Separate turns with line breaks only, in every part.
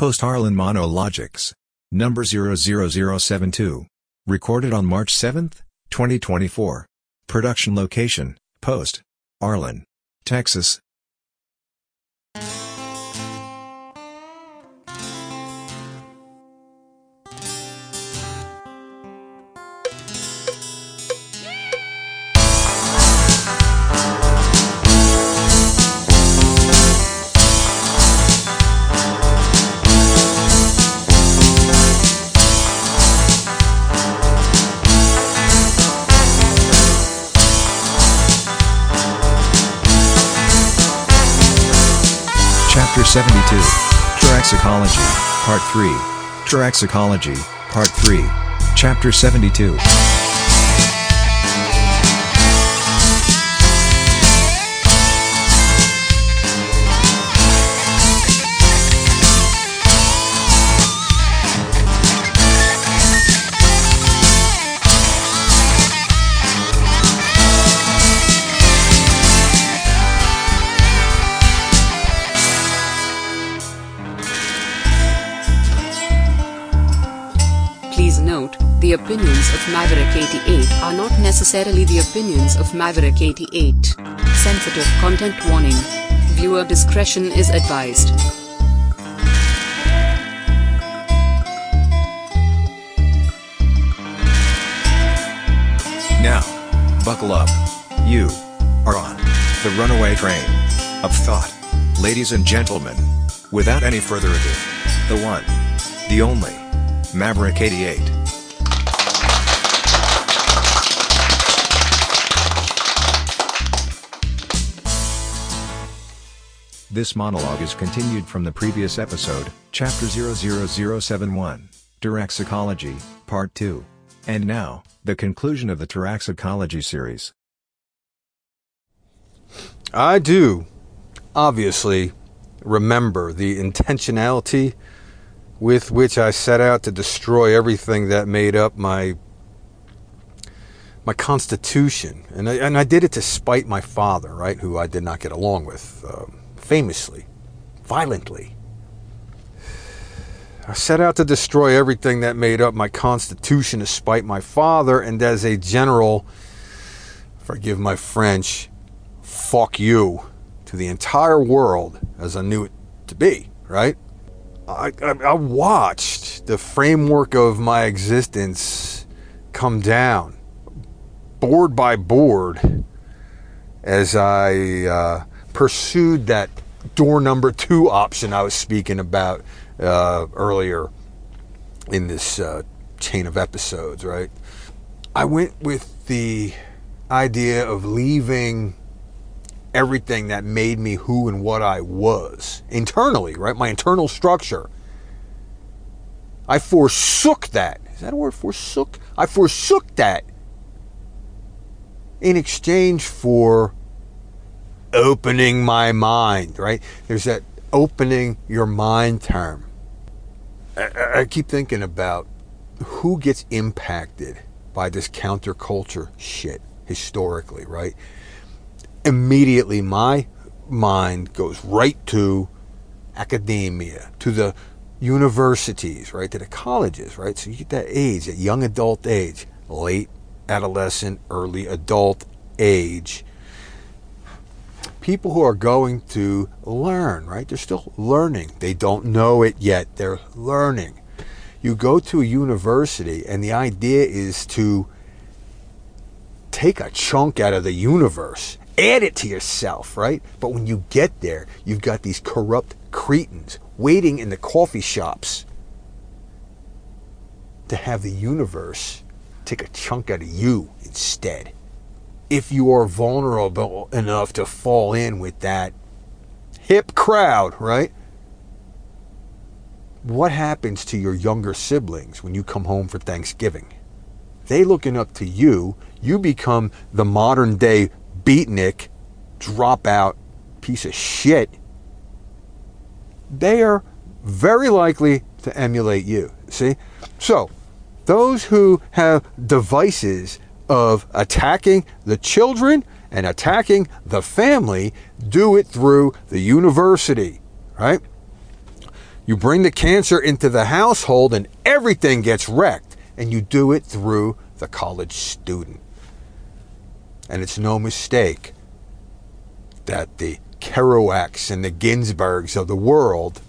Post Harlan Monologics. Number 00072. Recorded on March 7, 2024. Production location, Post Harlan, Texas. Chapter 72. Thoraxicology, Part 3. Thoraxicology, Part 3. Chapter 72.
Please note, the opinions of Maverick 88 are not necessarily the opinions of Maverick 88. Sensitive content warning. Viewer discretion is advised.
Now, buckle up. You are on the runaway train of thought. Ladies and gentlemen, without any further ado, the one, the only, Maverick 88. This monologue is continued from the previous episode, Chapter 00071, Thoraxicology, Part 2. And now, the conclusion of the Thoraxicology series.
I do, obviously, remember the intentionality with which I set out to destroy everything that made up my constitution. And I did it to spite my father, right, who I did not get along with, famously, violently. I set out to destroy everything that made up my constitution to spite my father, and as a general, forgive my French, fuck you to the entire world as I knew it to be, right? I watched the framework of my existence come down, board by board, as I pursued that door number 2 option I was speaking about earlier in this chain of episodes, right? I went with the idea of leaving everything that made me who and what I was internally, right? My internal structure. I forsook that. Is that a word? Forsook? I forsook that in exchange for opening my mind, right? There's that opening your mind term. I keep thinking about who gets impacted by this counterculture shit historically, right? Immediately my mind goes right to academia, to the universities, right, to the colleges, right? So you get that age, that young adult age, late adolescent, early adult age. People who are going to learn, right? They're still learning. They don't know it yet. They're learning. You go to a university and the idea is to take a chunk out of the universe, add it to yourself, right? But when you get there, you've got these corrupt cretins waiting in the coffee shops to have the universe take a chunk out of you instead. If you are vulnerable enough to fall in with that hip crowd, right? What happens to your younger siblings when you come home for Thanksgiving? They looking up to you. You become the modern day beatnik, dropout piece of shit. They are very likely to emulate you. See? So, those who have devices of attacking the children and attacking the family do it through the university, right? You bring the cancer into the household and everything gets wrecked. And you do it through the college student. And it's no mistake that the Kerouacs and the Ginsbergs of the world,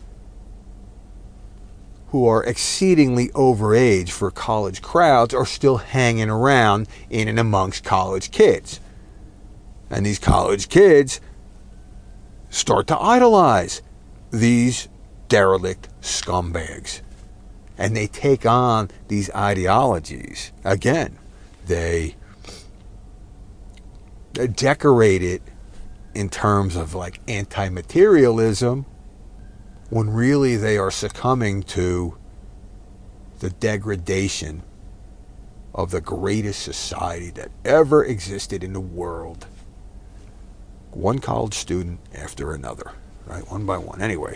who are exceedingly overage for college crowds, are still hanging around in and amongst college kids. And these college kids start to idolize these derelict scumbags. And they take on these ideologies. Again, they decorate it in terms of like anti-materialism, when really they are succumbing to the degradation of the greatest society that ever existed in the world. One college student after another, right? One by one. Anyway.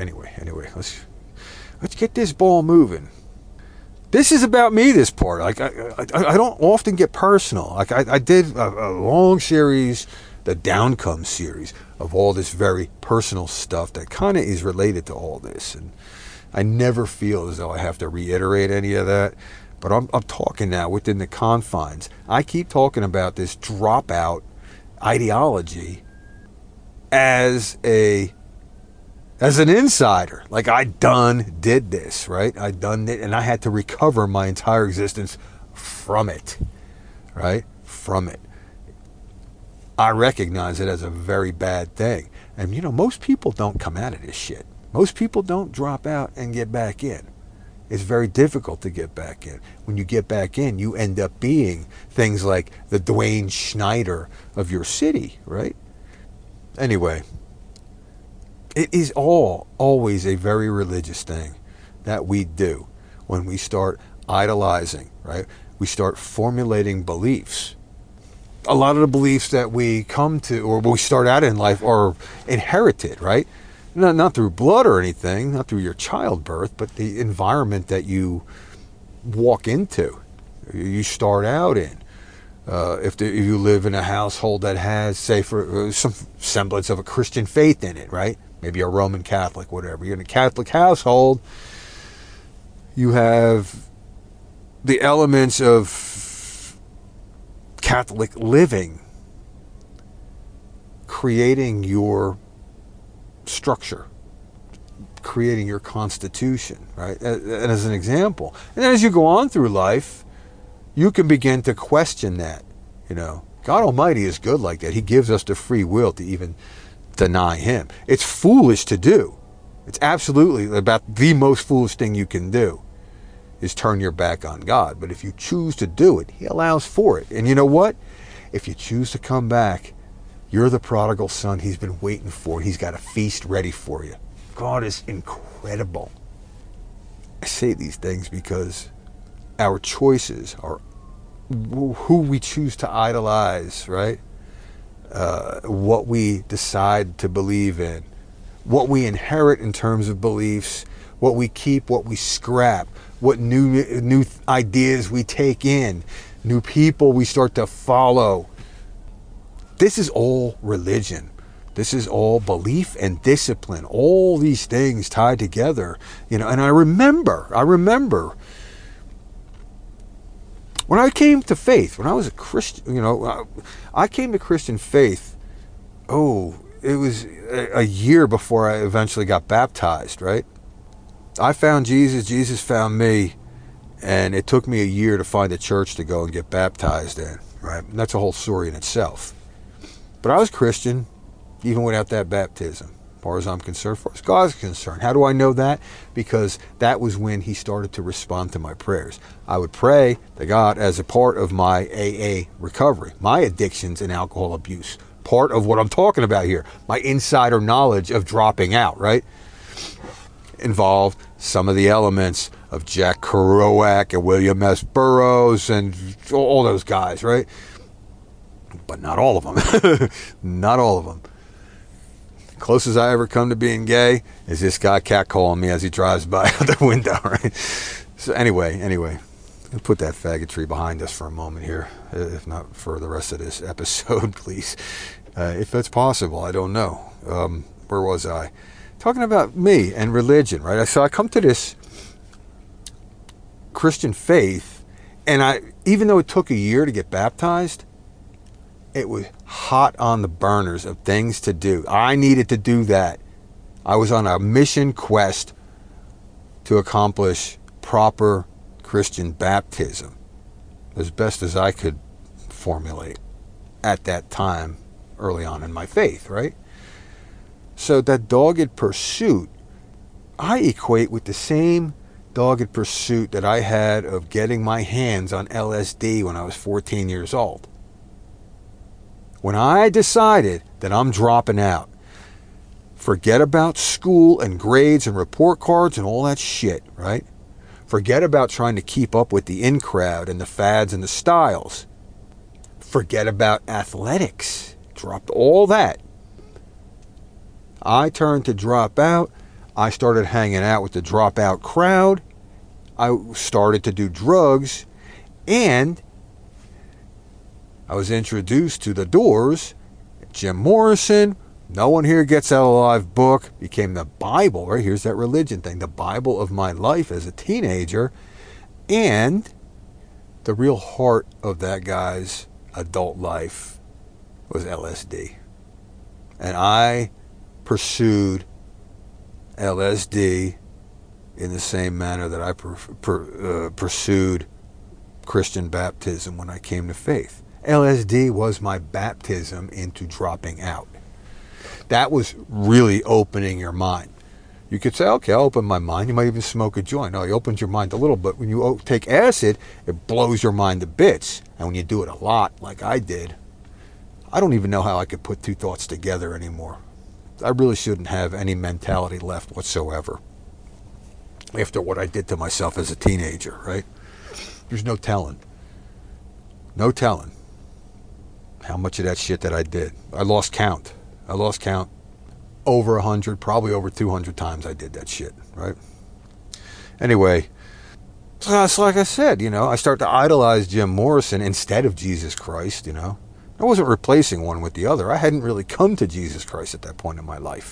Let's get this ball moving. This is about me, this part. Like I don't often get personal. Like I did a long series, the Downcome series, of all this very personal stuff that kind of is related to all this. And I never feel as though I have to reiterate any of that. But I'm talking now within the confines. I keep talking about this dropout ideology as an insider. Like I did this, right? I done it, and I had to recover my entire existence from it, right? From it. I recognize it as a very bad thing. And most people don't come out of this shit. Most people don't drop out and get back in. It's very difficult to get back in. When you get back in, you end up being things like the Dwayne Schneider of your city, right? Anyway, it is always a very religious thing that we do when we start idolizing, right? We start formulating beliefs. A lot of the beliefs that we come to, or we start out in life, are inherited, right? Not through blood or anything, not through your childbirth, but the environment that you walk into, you start out in. If you live in a household that has, say, for some semblance of a Christian faith in it, right? Maybe a Roman Catholic, whatever. You're in a Catholic household, you have the elements of Catholic living creating your structure, creating your constitution, right? And as an example. And then as you go on through life, you can begin to question that. God Almighty is good like that. He gives us the free will to even deny Him. It's foolish to do. It's absolutely about the most foolish thing you can do is turn your back on God. But if you choose to do it, He allows for it. And you know what? If you choose to come back, you're the prodigal son He's been waiting for. He's got a feast ready for you. God is incredible. I say these things because our choices are who we choose to idolize, right? What we decide to believe in, what we inherit in terms of beliefs, what we keep, what we scrap, what new ideas we take in, new people we start to follow. This is all religion. This is all belief and discipline. All these things tied together, And I remember when I came to faith, when I was a Christian, I came to Christian faith. It was a year before I eventually got baptized, right? I found Jesus, Jesus found me, and it took me a year to find a church to go and get baptized in, right? And that's a whole story in itself. But I was Christian, even without that baptism, as far as I'm concerned, as far as God's concerned. How do I know that? Because that was when He started to respond to my prayers. I would pray to God as a part of my AA recovery, my addictions and alcohol abuse, part of what I'm talking about here, my insider knowledge of dropping out, right? Involved some of the elements of Jack Kerouac and William S. Burroughs and all those guys, right? But not all of them. Not all of them. Closest I ever come to being gay is this guy catcalling me as he drives by out the window, right? So anyway, I'll put that faggotry behind us for a moment here, if not for the rest of this episode, please. If that's possible, I don't know. Where was I? talking about me and religion, right? So I come to this Christian faith, and even though it took a year to get baptized, it was hot on the burners of things to do. I needed to do that. I was on a mission quest to accomplish proper Christian baptism, as best as I could formulate at that time, early on in my faith, right? So that dogged pursuit, I equate with the same dogged pursuit that I had of getting my hands on LSD when I was 14 years old. When I decided that I'm dropping out, forget about school and grades and report cards and all that shit, right? Forget about trying to keep up with the in crowd and the fads and the styles. Forget about athletics. Dropped all that. I turned to drop out. I started hanging out with the dropout crowd. I started to do drugs. And I was introduced to the Doors, Jim Morrison. No One Here Gets Out Alive book became the Bible, right? Here's that religion thing. The Bible of my life as a teenager. And the real heart of that guy's adult life was LSD. And I pursued LSD in the same manner that I pursued Christian baptism when I came to faith. LSD was my baptism into dropping out. That was really opening your mind. You could say, okay, I'll open my mind. You might even smoke a joint. No, it opens your mind a little, but when you take acid, it blows your mind to bits. And when you do it a lot, like I did, I don't even know how I could put two thoughts together anymore. I really shouldn't have any mentality left whatsoever after what I did to myself as a teenager, right? There's no telling. No telling how much of that shit that I did. I lost count. Over 100, probably over 200 times I did that shit, right? Anyway, so it's like I said, I start to idolize Jim Morrison instead of Jesus Christ, I wasn't replacing one with the other. I hadn't really come to Jesus Christ at that point in my life.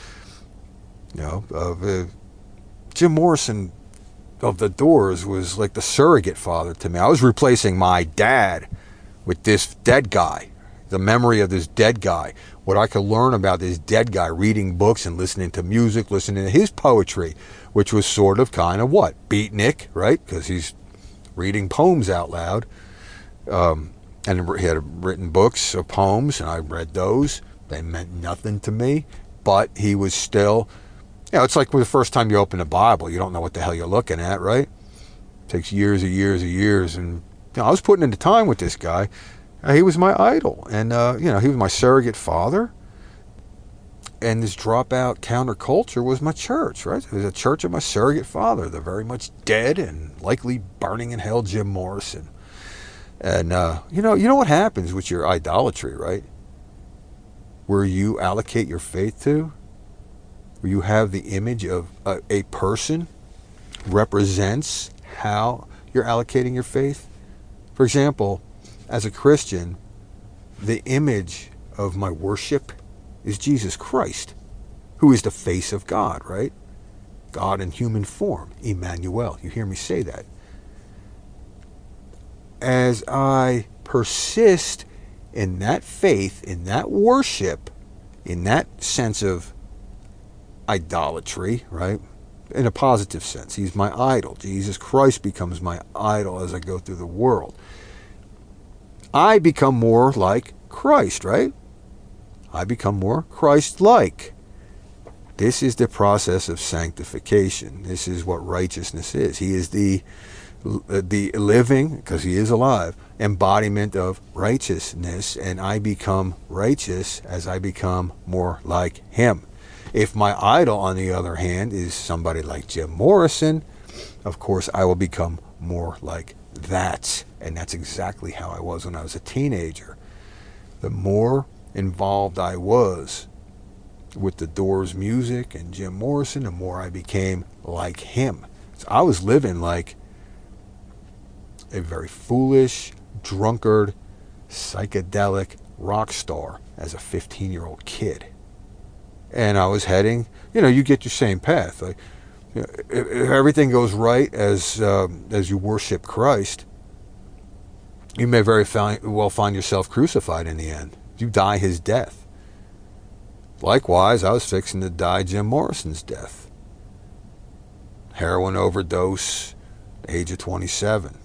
Jim Morrison of the Doors was like the surrogate father to me. I was replacing my dad with this dead guy, the memory of this dead guy, what I could learn about this dead guy, reading books and listening to music, listening to his poetry, which was sort of kind of what? Beatnik, right? Because he's reading poems out loud. And he had written books of poems, and I read those. They meant nothing to me, but he was still, it's like the first time you open the Bible, you don't know what the hell you're looking at, right? It takes years and years and years, and I was putting into time with this guy. He was my idol, and he was my surrogate father. And this dropout counterculture was my church, right? It was a church of my surrogate father, the very much dead and likely burning in hell Jim Morrison. And you know what happens with your idolatry, right? Where you allocate your faith to, where you have the image of a person represents how you're allocating your faith. For example, as a Christian, the image of my worship is Jesus Christ, who is the face of God, right? God in human form, Emmanuel. You hear me say that. As I persist in that faith, in that worship, in that sense of idolatry, right? In a positive sense, he's my idol. Jesus Christ becomes my idol as I go through the world. I become more like Christ, right? I become more Christ-like. This is the process of sanctification. This is what righteousness is. He is the living, because he is alive, embodiment of righteousness, and I become righteous as I become more like him. If my idol, on the other hand, is somebody like Jim Morrison, of course I will become more like that. And that's exactly how I was when I was a teenager. The more involved I was with the Doors music and Jim Morrison, the more I became like him. So I was living like a very foolish, drunkard, psychedelic rock star as a 15-year-old kid. and I was heading, you get your same path. Like, if everything goes right as you worship Christ, you may very well find yourself crucified in the end. You die his death. Likewise, I was fixing to die Jim Morrison's death. Heroin overdose, age of 27,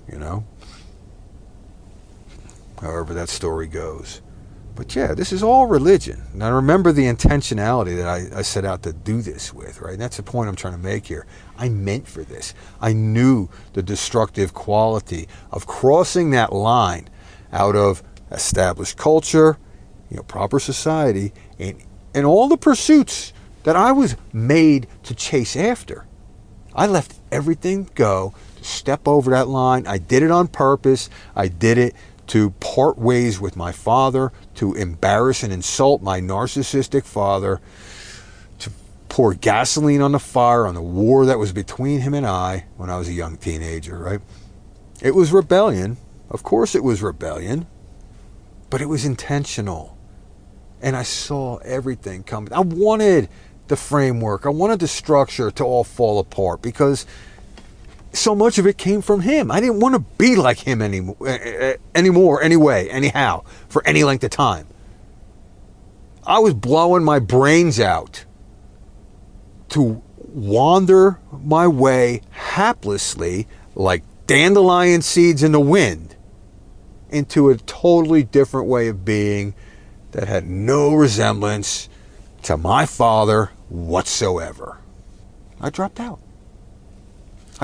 However that story goes. But yeah, this is all religion. Now remember the intentionality that I set out to do this with, right? And that's the point I'm trying to make here. I meant for this. I knew the destructive quality of crossing that line out of established culture, proper society, and all the pursuits that I was made to chase after. I left everything go to step over that line. I did it on purpose. I did it to part ways with my father, to embarrass and insult my narcissistic father, to pour gasoline on the fire, on the war that was between him and I when I was a young teenager, right? It was rebellion. Of course it was rebellion. But it was intentional. And I saw everything coming. I wanted the framework. I wanted the structure to all fall apart so much of it came from him. I didn't want to be like him anymore, anyhow, for any length of time. I was blowing my brains out to wander my way haplessly like dandelion seeds in the wind into a totally different way of being that had no resemblance to my father whatsoever. I dropped out. I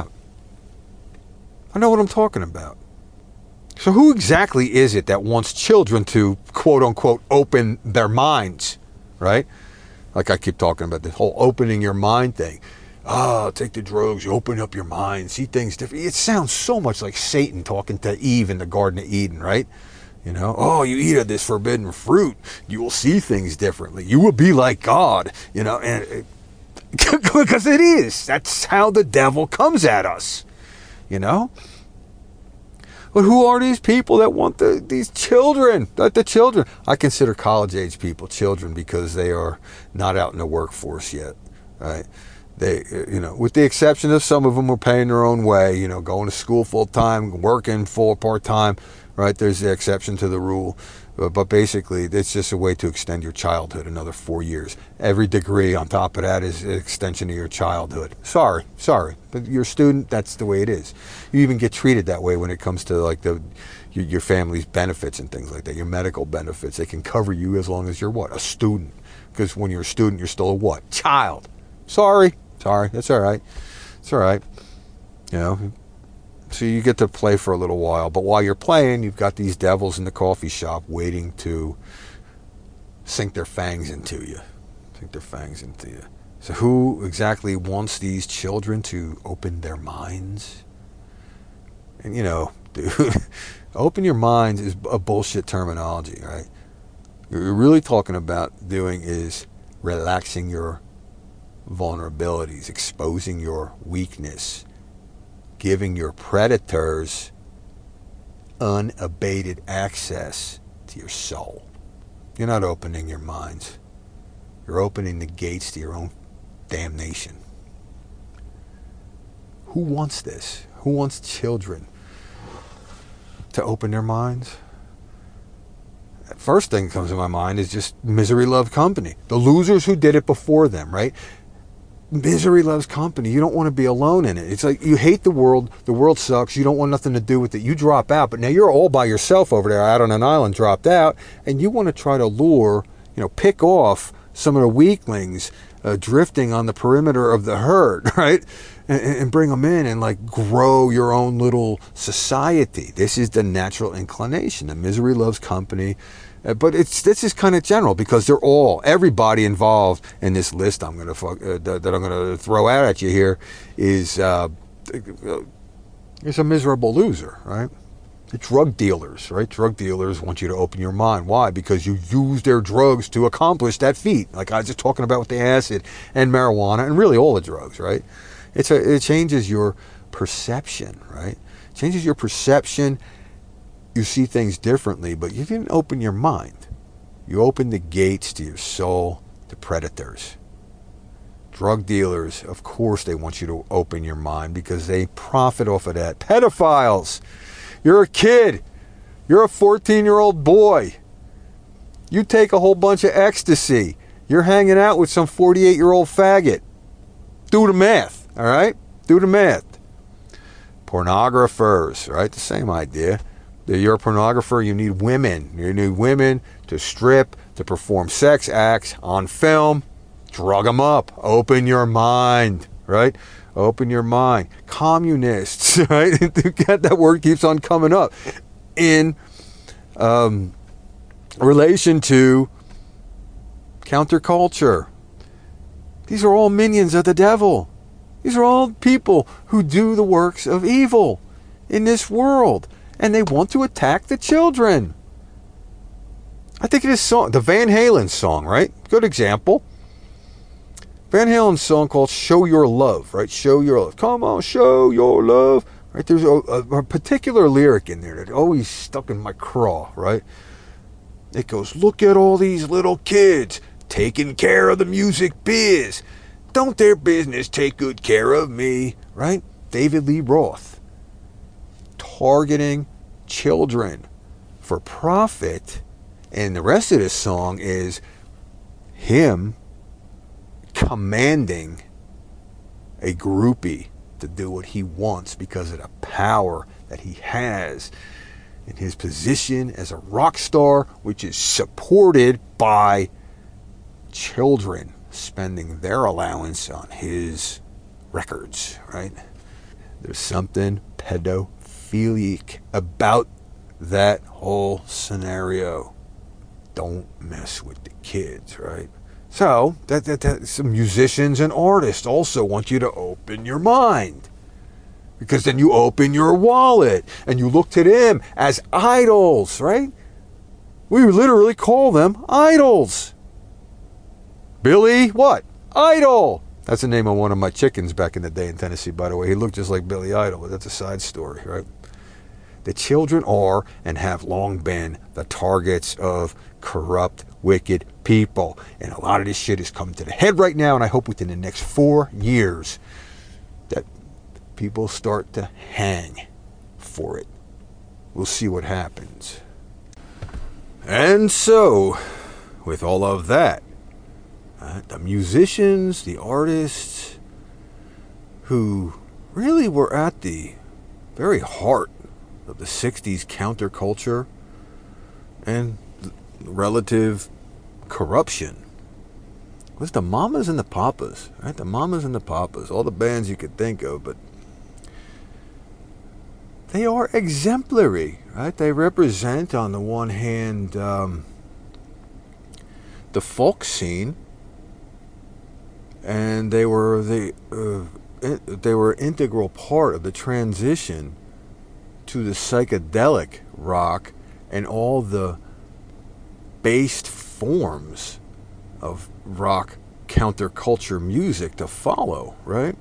know what I'm talking about. So who exactly is it that wants children to, quote unquote, open their minds, right? Like I keep talking about the whole opening your mind thing. Take the drugs, you open up your mind, see things different. It sounds so much like Satan talking to Eve in the Garden of Eden, right? You eat of this forbidden fruit, you will see things differently. You will be like God, and because it is. That's how the devil comes at us, But who are these people that want these children? The children. I consider college-age people children because they are not out in the workforce yet, right? They, with the exception of some of them are paying their own way, going to school full-time, working full part-time, right? There's the exception to the rule. But basically, it's just a way to extend your childhood another 4 years. Every degree on top of that is an extension of your childhood. Sorry. But you're a student, that's the way it is. You even get treated that way when it comes to like your family's benefits and things like that. Your medical benefits, they can cover you as long as you're what? A student. Because when you're a student, you're still a what? Child. Sorry. That's all right. It's all right. So you get to play for a little while, but while you're playing, you've got these devils in the coffee shop waiting to sink their fangs into you. So who exactly wants these children to open their minds? And dude, open your minds is a bullshit terminology, right? What you're really talking about doing is relaxing your vulnerabilities, exposing your weakness, giving your predators unabated access to your soul. You're not opening your minds. You're opening the gates to your own damnation. Who wants this? Who wants children to open their minds? First thing that comes to my mind is just misery loves company. The losers who did it before them, right? Misery loves company. You don't want to be alone in it. It's like you hate the world sucks, you don't want nothing to do with it, you drop out, but now you're all by yourself over there out on an island, dropped out, and you want to try to lure, pick off some of the weaklings drifting on the perimeter of the herd, right? And bring them in and like grow your own little society. This is the natural inclination. The misery loves company. But this is kind of general because everybody involved in this list that I'm going to throw out at you here is a miserable loser, right? The drug dealers, right? Drug dealers want you to open your mind. Why? Because you use their drugs to accomplish that feat. Like I was just talking about with the acid and marijuana and really all the drugs, right? It changes your perception, right? It changes your perception. You see things differently, but you didn't open your mind. You opened the gates to your soul, to predators. Drug dealers, of course, they want you to open your mind because they profit off of that. Pedophiles, you're a kid. You're a 14-year-old boy. You take a whole bunch of ecstasy. You're hanging out with some 48-year-old faggot. Do the math, all right? Do the math. Pornographers, right? The same idea. You're a pornographer, you need women. You need women to strip, to perform sex acts on film. Drug them up. Open your mind, right? Open your mind. Communists, right? That word keeps on coming up in relation to counterculture. These are all minions of the devil. These are all people who do the works of evil in this world. And they want to attack the children. I think of this song, the Van Halen song, right? Good example. Van Halen's song called Show Your Love, right? Show your love. Come on, show your love. Right? There's a particular lyric in there that always stuck in my craw, right? It goes, look at all these little kids taking care of the music biz. Don't their business take good care of me, right? David Lee Roth. Targeting children for profit. And the rest of this song is him commanding a groupie to do what he wants because of the power that he has in his position as a rock star, which is supported by children spending their allowance on his records, right? There's something pedophilic about that whole scenario. Don't mess with the kids, right? So, some musicians and artists also want you to open your mind. Because then you open your wallet and you look to them as idols, right? We literally call them idols. Billy, what? Idol. That's the name of one of my chickens back in the day in Tennessee, by the way. He looked just like Billy Idol, but that's a side story, right? The children are and have long been the targets of corrupt, wicked people. And a lot of this shit is coming to the head right now, and I hope within the next 4 years that people start to hang for it. We'll see what happens. And so, with all of that, the musicians, the artists who really were at the very heart of the 60s counterculture and relative corruption was the Mamas and the Papas, right? The Mamas and the Papas, all the bands you could think of, but they are exemplary, right? They represent, on the one hand, the folk scene, and they were an integral part of the transition to the psychedelic rock and all the based forms of rock counterculture music to follow, right?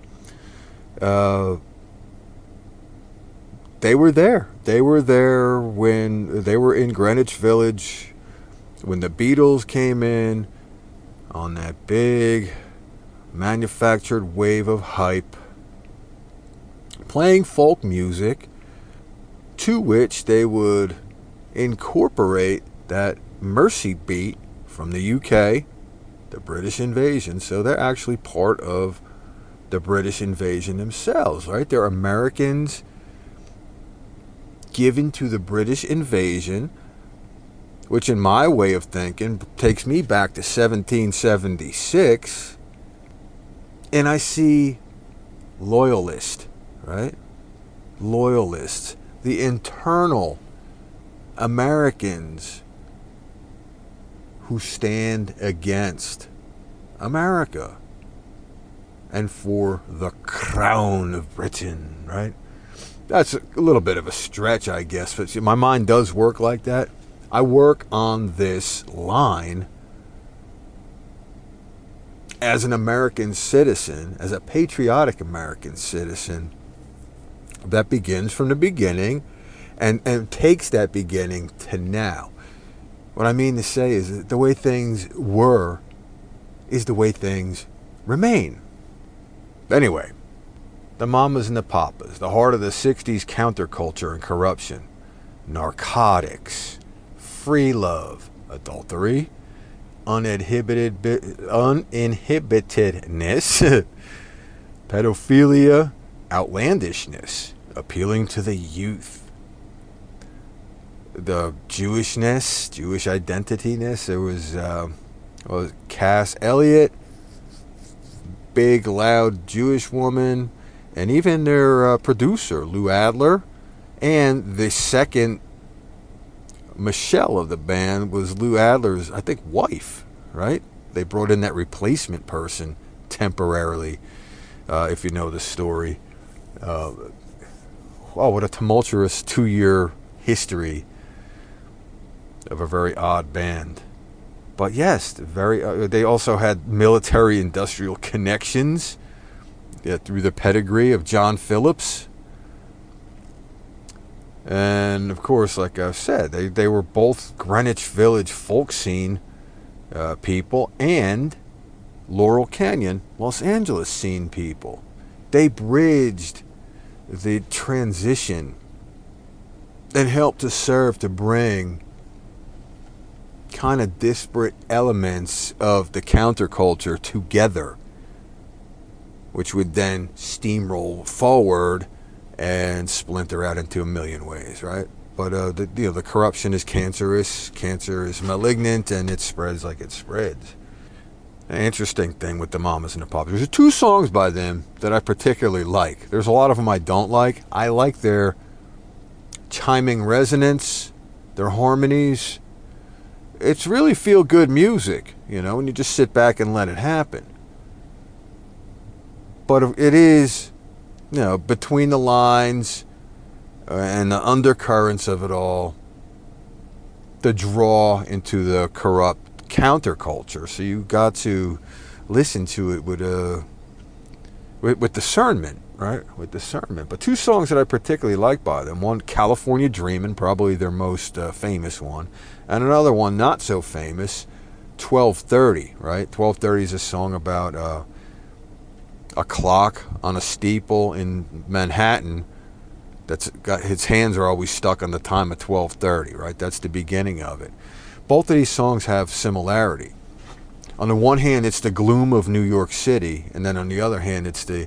They were there. They were there when they were in Greenwich Village, when the Beatles came in on that big manufactured wave of hype, playing folk music, to which they would incorporate that Mersey beat from the UK, the British invasion. So they're actually part of the British invasion themselves, right? They're Americans given to the British invasion, which in my way of thinking takes me back to 1776, and I see loyalists, right? Loyalists, the internal Americans who stand against America and for the crown of Britain, right? That's a little bit of a stretch, I guess, but see, my mind does work like that. I work on this line as an American citizen, as a patriotic American citizen that begins from the beginning and takes that beginning to now. What I mean to say is that the way things were is the way things remain. Anyway, the Mamas and the Papas, the heart of the 60s counterculture and corruption, narcotics, free love, adultery, uninhibitedness, pedophilia, outlandishness, appealing to the youth, the Jewishness, Jewish identityness. There was Cass Elliot, big, loud Jewish woman, and even their producer, Lou Adler, and the second Michelle of the band was Lou Adler's, I think, wife, right? They brought in that replacement person temporarily, if you know the story. Wow, what a tumultuous 2-year history of a very odd band. But yes, they also had military-industrial connections through the pedigree of John Phillips. And, of course, like I said, they were both Greenwich Village folk scene people and Laurel Canyon, Los Angeles scene people. They bridged the transition and helped to serve to bring kind of disparate elements of the counterculture together, which would then steamroll forward and splinter out into a million ways, right? But the corruption is cancerous, cancer is malignant, and it spreads like it spreads. An interesting thing with the Mamas and the Papas. There's 2 songs by them that I particularly like. There's a lot of them I don't like. I like their chiming resonance, their harmonies. It's really feel-good music, when you just sit back and let it happen. But it is, between the lines and the undercurrents of it all, the draw into the corrupt counterculture. So you got to listen to it with discernment, right? With discernment. But 2 songs that I particularly like by them. One, California Dreamin', probably their most famous one. And another one, not so famous, 1230, right? 1230 is a song about a clock on a steeple in Manhattan that's got its hands are always stuck on the time of 12:30, right? That's the beginning of it. Both of these songs have similarity. On the one hand, it's the gloom of New York City, and then on the other hand, it's the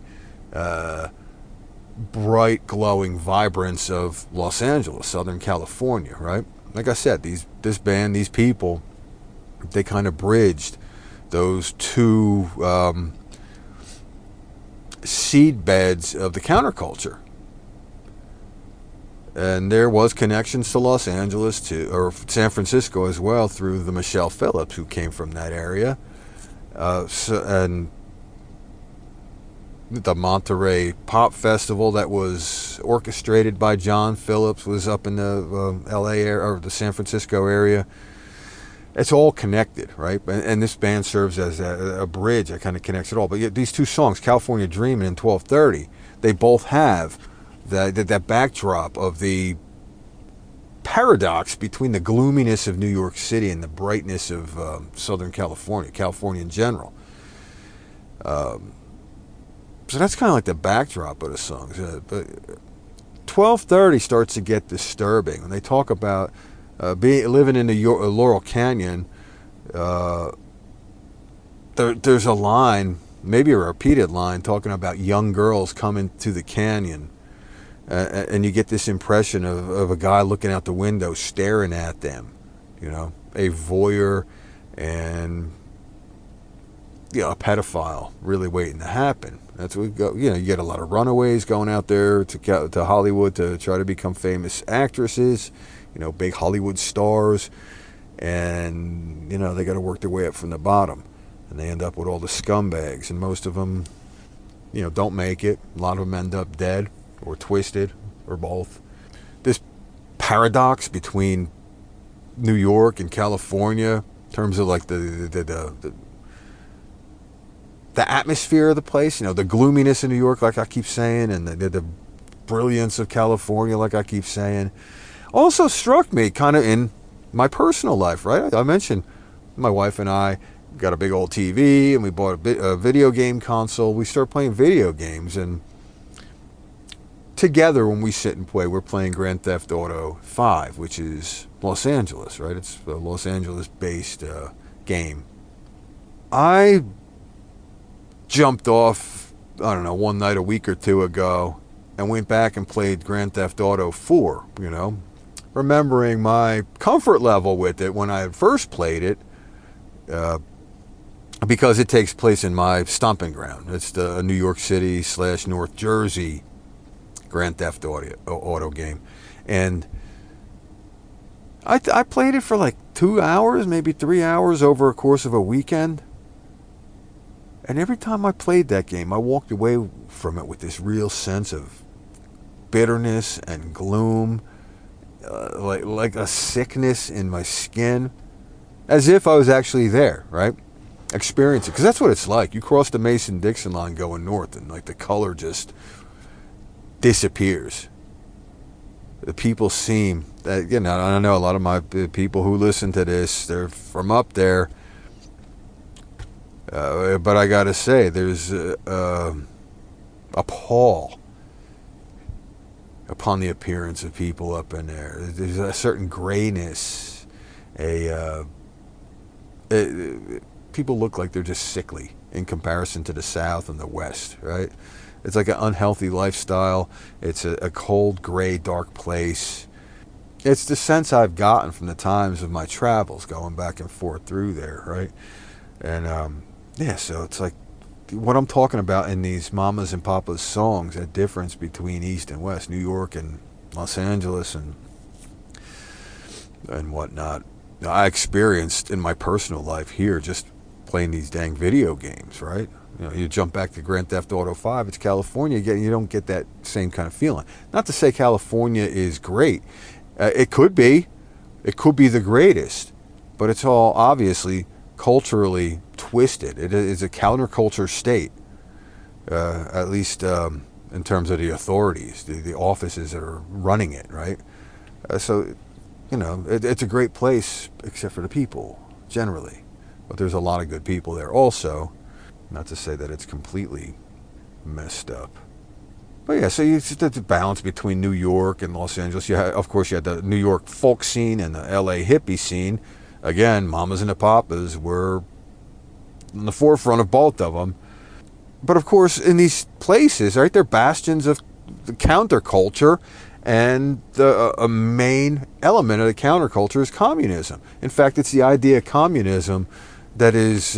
bright, glowing vibrance of Los Angeles, Southern California, right? Like I said, this band, these people, they kind of bridged those 2 seed beds of the counterculture. And there was connections to Los Angeles, or San Francisco as well, through the Michelle Phillips, who came from that area. And the Monterey Pop Festival that was orchestrated by John Phillips was up in the LA area, or the San Francisco area. It's all connected, right? And this band serves as a bridge that kind of connects it all. But yet these 2 songs, California Dreamin' and 1230, they both have that backdrop of the paradox between the gloominess of New York City and the brightness of Southern California in general. So that's kind of like the backdrop of the songs. But 1230 starts to get disturbing when they talk about living in the Laurel Canyon. There's a line, maybe a repeated line, talking about young girls coming to the canyon. And you get this impression of a guy looking out the window staring at them, a voyeur and a pedophile really waiting to happen. That's what we go. You get a lot of runaways going out there to Hollywood to try to become famous actresses, big Hollywood stars, and they got to work their way up from the bottom, and they end up with all the scumbags, and most of them, don't make it. A lot of them end up dead or twisted or both. This paradox between New York and California in terms of like the atmosphere of the place, the gloominess of New York, like I keep saying, and the brilliance of California, like I keep saying, also struck me kind of in my personal life, right? I mentioned my wife and I got a big old TV, and we bought a video game console. We started playing video games, and together when we sit and play, we're playing Grand Theft Auto 5, which is Los Angeles, right? It's a Los Angeles-based game. I jumped off, I don't know, one night a week or two ago and went back and played Grand Theft Auto 4, remembering my comfort level with it when I had first played it, because it takes place in my stomping ground. It's the New York City / North Jersey Grand Theft Auto game. And I played it for like 2 hours, maybe 3 hours over a course of a weekend. And every time I played that game, I walked away from it with this real sense of bitterness and gloom, like a sickness in my skin, as if I was actually there, right? Experience it, because that's what it's like. You cross the Mason-Dixon line going north, and like the color just disappears. The people seem that, I know a lot of my people who listen to this, they're from up there. But I gotta say, there's a pall upon the appearance of people up in there. There's a certain grayness. People look like they're just sickly in comparison to the South and the West, right? It's like an unhealthy lifestyle. It's a cold, gray, dark place. It's the sense I've gotten from the times of my travels going back and forth through there, right? And so it's like what I'm talking about in these Mamas and Papas songs, that difference between East and West, New York and Los Angeles and whatnot. I experienced in my personal life here just playing these dang video games, right? You jump back to Grand Theft Auto 5, it's California again, you don't get that same kind of feeling. Not to say California is great. It could be the greatest, but it's all obviously culturally twisted. It is a counterculture state, at least in terms of the authorities, the offices that are running it, right? So, it's a great place, except for the people, generally. But there's a lot of good people there also. Not to say that it's completely messed up. But yeah, so it's the balance between New York and Los Angeles. Of course, you had the New York folk scene and the LA hippie scene. Again, Mamas and the Papas were in the forefront of both of them. But of course, in these places, right, they're bastions of the counterculture, and a main element of the counterculture is communism. In fact, it's the idea of communism that is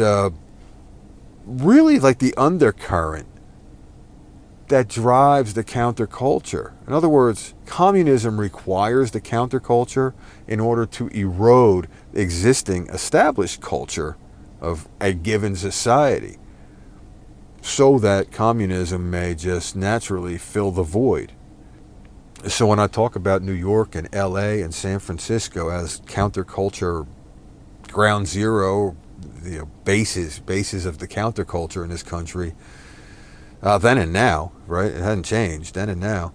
really like the undercurrent that drives the counterculture. In other words, communism requires the counterculture in order to erode the existing established culture of a given society, so that communism may just naturally fill the void. So when I talk about New York and LA and San Francisco as counterculture ground zero, bases of the counterculture in this country, then and now, right? It hadn't changed, then and now.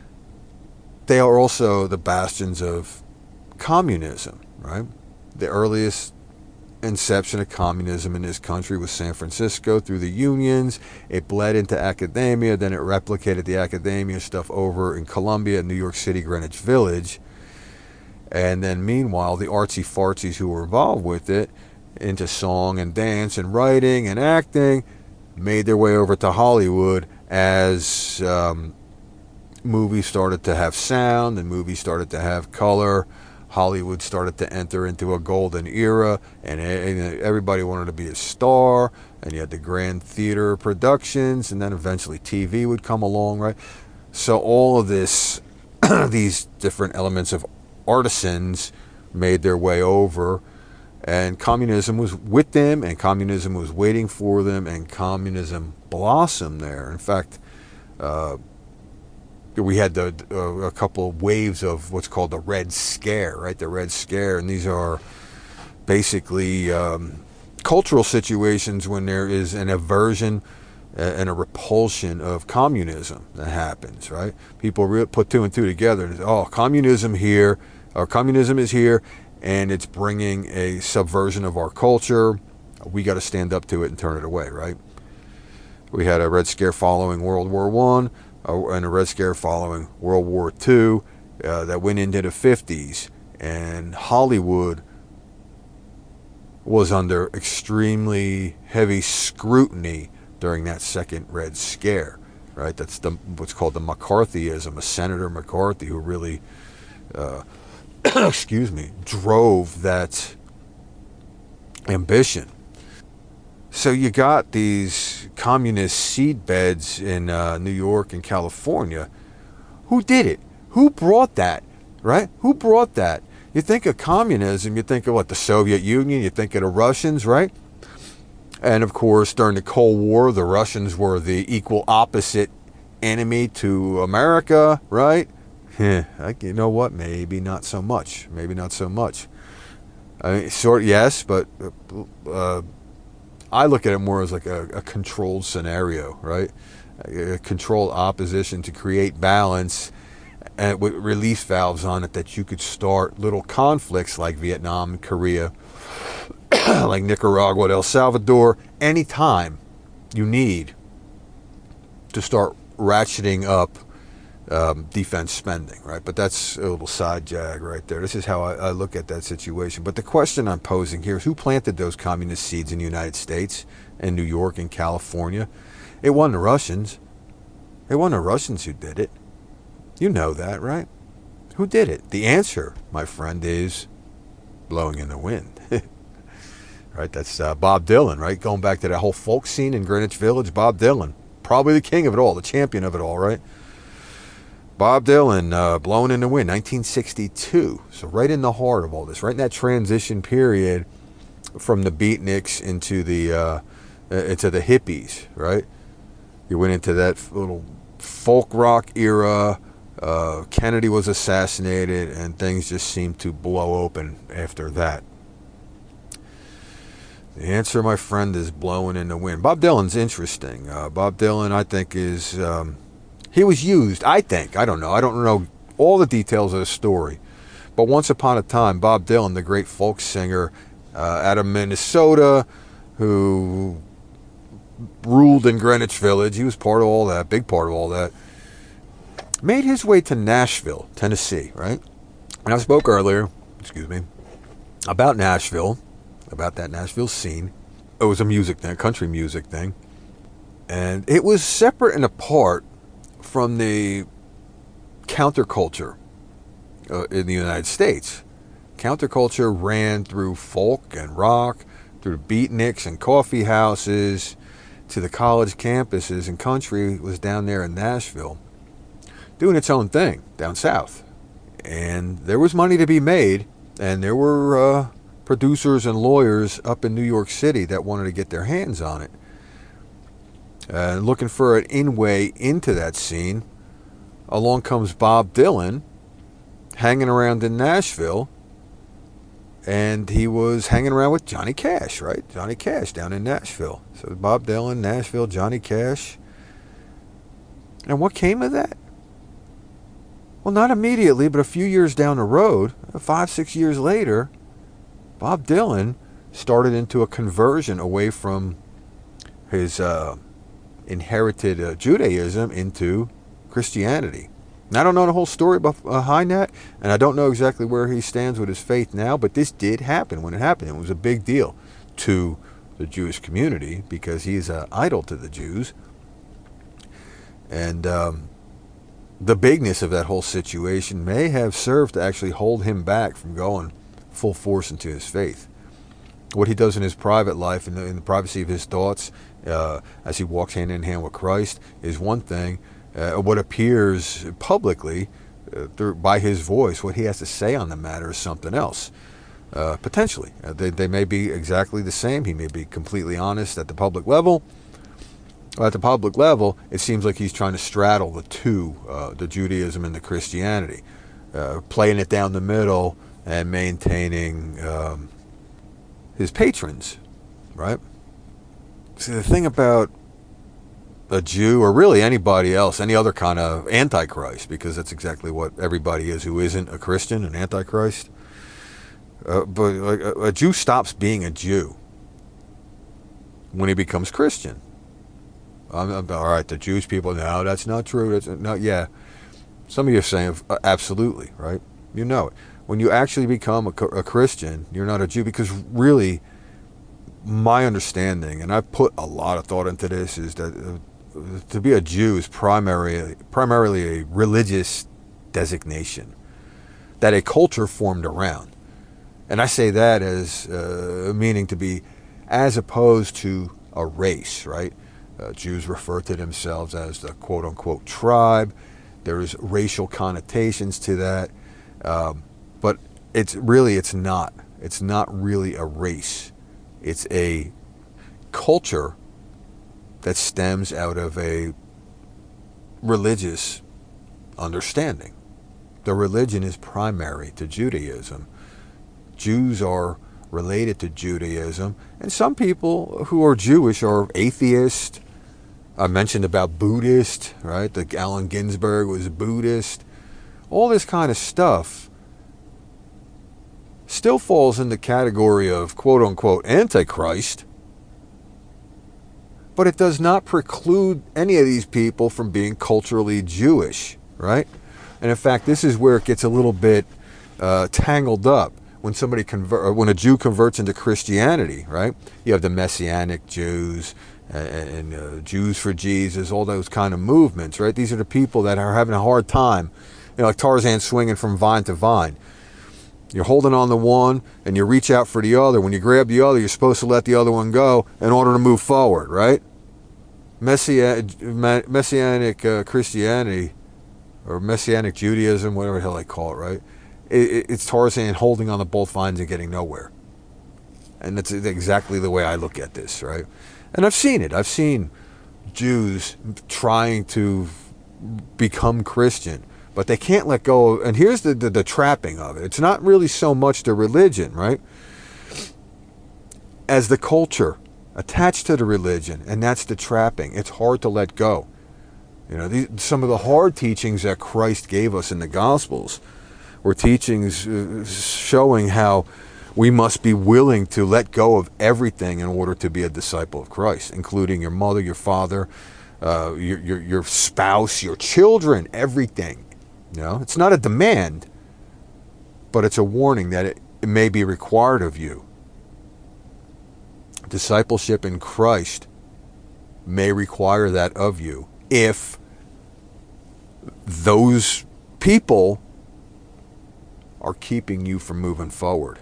They are also the bastions of communism, right? The earliest inception of communism in this country was San Francisco through the unions. It bled into academia, then it replicated the academia stuff over in Columbia, New York City, Greenwich Village. And then meanwhile, the artsy-fartsies who were involved with it, into song and dance and writing and acting, made their way over to Hollywood as movies started to have sound and movies started to have color. Hollywood started to enter into a golden era, and everybody wanted to be a star, and you had the grand theater productions, and then eventually TV would come along, right? So all of this, these different elements of artisans made their way over, and communism was with them, and communism was waiting for them, and communism blossomed there. In fact, we had a couple of waves of what's called the Red Scare, right? The Red Scare, and these are basically cultural situations when there is an aversion and a repulsion of communism that happens, right? People put two and two together and say, oh, communism is here, and it's bringing a subversion of our culture, we got to stand up to it and turn it away, right? We had a Red Scare following World War I and a Red Scare following World War II that went into the 50s. And Hollywood was under extremely heavy scrutiny during that second Red Scare, right? That's what's called the McCarthyism, a Senator McCarthy who really, drove that ambition. So you got these communist seed beds in New York and California. Who did it? Who brought that, right? Who brought that? You think of communism, you think of what, the Soviet Union, you think of the Russians, right? And of course, during the Cold War, the Russians were the equal opposite enemy to America, right? You know what? Maybe not so much. Maybe not so much. I mean, yes, but I look at it more as like a controlled scenario, right? A controlled opposition to create balance and with release valves on it that you could start little conflicts like Vietnam, Korea, like Nicaragua, El Salvador, anytime you need to start ratcheting up defense spending, right? But that's a little side jag right there. This is how I look at that situation. But the question I'm posing here is, who planted those communist seeds in the United States and New York and California? It wasn't the Russians. It wasn't the Russians who did it. You know that, right? Who did it? The answer, my friend, is blowing in the wind. Right? That's Bob Dylan, right? Going back to that whole folk scene in Greenwich Village, Bob Dylan. Probably the king of it all, the champion of it all, right? Bob Dylan, Blowing in the Wind, 1962. So right in the heart of all this, right in that transition period from the beatniks into the hippies, right? You went into that little folk rock era. Kennedy was assassinated, and things just seemed to blow open after that. The answer, my friend, is blowing in the wind. Bob Dylan's interesting. Bob Dylan, I think, is... he was used, I think. I don't know. I don't know all the details of the story. But once upon a time, Bob Dylan, the great folk singer out of Minnesota, who ruled in Greenwich Village, he was part of all that, big part of all that, made his way to Nashville, Tennessee, right? And I spoke earlier, about Nashville, about that Nashville scene. It was a music thing, a country music thing. And it was separate and apart from the counterculture in the United States. Counterculture ran through folk and rock, through beatniks and coffee houses, to the college campuses, and country was down there in Nashville, doing its own thing down south. And there was money to be made, and there were producers and lawyers up in New York City that wanted to get their hands on it. Looking for an in-way into that scene, along comes Bob Dylan, hanging around in Nashville, and he was hanging around with Johnny Cash, right? Johnny Cash down in Nashville. So Bob Dylan, Nashville, Johnny Cash. And what came of that? Well, not immediately, but a few years down the road, 5-6 years later, Bob Dylan started into a conversion away from his inherited Judaism into Christianity. And I don't know the whole story behind that, and I don't know exactly where he stands with his faith now, but this did happen when it happened. It was a big deal to the Jewish community because he's an idol to the Jews. And the bigness of that whole situation may have served to actually hold him back from going full force into his faith. What he does in his private life, in the privacy of his thoughts, as he walks hand in hand with Christ, is one thing. What appears publicly by his voice, what he has to say on the matter, is something else. Potentially. They may be exactly the same. He may be completely honest at the public level. At the public level, it seems like he's trying to straddle the two, the Judaism and the Christianity, playing it down the middle and maintaining his patrons, right? See, the thing about a Jew, or really anybody else, any other kind of antichrist, because that's exactly what everybody is who isn't a Christian, an antichrist. But a Jew stops being a Jew when he becomes Christian. All right, the Jewish people, no, that's not true. That's not, yeah. Some of you are saying, absolutely, right? You know it. When you actually become a Christian, you're not a Jew, because really, my understanding, and I've put a lot of thought into this, is that to be a Jew is primarily a religious designation that a culture formed around. And I say that as meaning to be as opposed to a race, right? Jews refer to themselves as the quote-unquote tribe. There's racial connotations to that. But it's not. It's not really a race. It's a culture that stems out of a religious understanding. The religion is primary to Judaism. Jews are related to Judaism, and some people who are Jewish are atheist. I mentioned about Buddhist, right? Like Allen Ginsberg was a Buddhist. All this kind of stuff still falls in the category of quote-unquote Antichrist, but it does not preclude any of these people from being culturally Jewish, right? And in fact, this is where it gets a little bit tangled up. When when a Jew converts into Christianity, right? You have the Messianic Jews and Jews for Jesus, all those kind of movements, right? These are the people that are having a hard time, like Tarzan swinging from vine to vine. You're holding on to one, and you reach out for the other. When you grab the other, you're supposed to let the other one go in order to move forward, right? Messianic Christianity, or Messianic Judaism, whatever the hell they call it, right? It's Tarzan holding on to both vines and getting nowhere. And that's exactly the way I look at this, right? And I've seen it. I've seen Jews trying to become Christian, but they can't let go. And here's the trapping of it. It's not really so much the religion, right, as the culture attached to the religion, and that's the trapping. It's hard to let go. Some of the hard teachings that Christ gave us in the Gospels were teachings showing how we must be willing to let go of everything in order to be a disciple of Christ, including your mother, your father, your spouse, your children, everything. It's not a demand, but it's a warning that it may be required of you. Discipleship in Christ may require that of you if those people are keeping you from moving forward.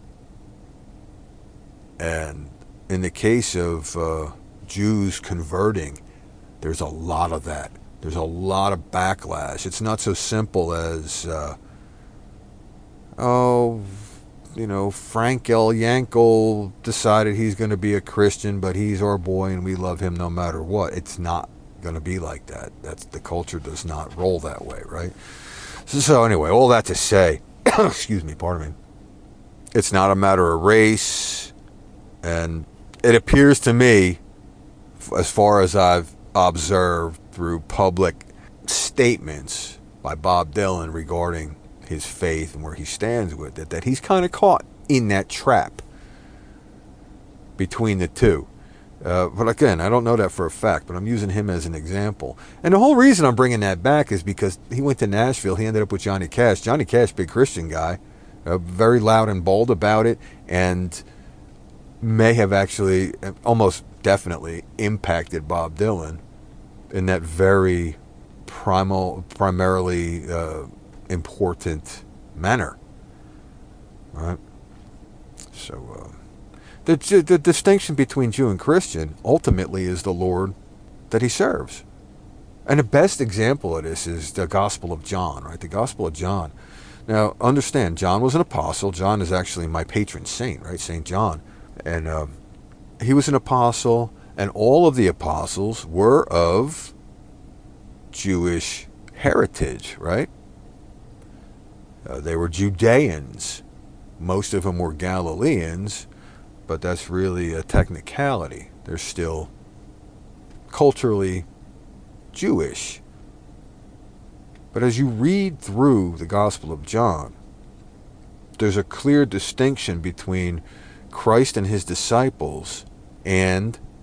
And in the case of Jews converting, there's a lot of that. There's a lot of backlash. It's not so simple as, Frank L. Yankel decided he's going to be a Christian, but he's our boy and we love him no matter what. It's not going to be like that. The culture does not roll that way, right? So anyway, all that to say, excuse me, pardon me. It's not a matter of race, and it appears to me, as far as I've observed through public statements by Bob Dylan regarding his faith and where he stands with it, that he's kind of caught in that trap between the two. But again, I don't know that for a fact, but I'm using him as an example. And the whole reason I'm bringing that back is because he went to Nashville. He ended up with Johnny Cash. Johnny Cash, big Christian guy, very loud and bold about it, and may have actually, almost definitely, impacted Bob Dylan in that very primarily important manner. All right? So, the distinction between Jew and Christian ultimately is the Lord that he serves. And the best example of this is the Gospel of John, right? The Gospel of John. Now, understand, John was an apostle. John is actually my patron saint, right? St. John. And he was an apostle, and all of the apostles were of Jewish heritage, right? They were Judeans. Most of them were Galileans, but that's really a technicality. They're still culturally Jewish. But as you read through the Gospel of John, there's a clear distinction between Christ and his disciples and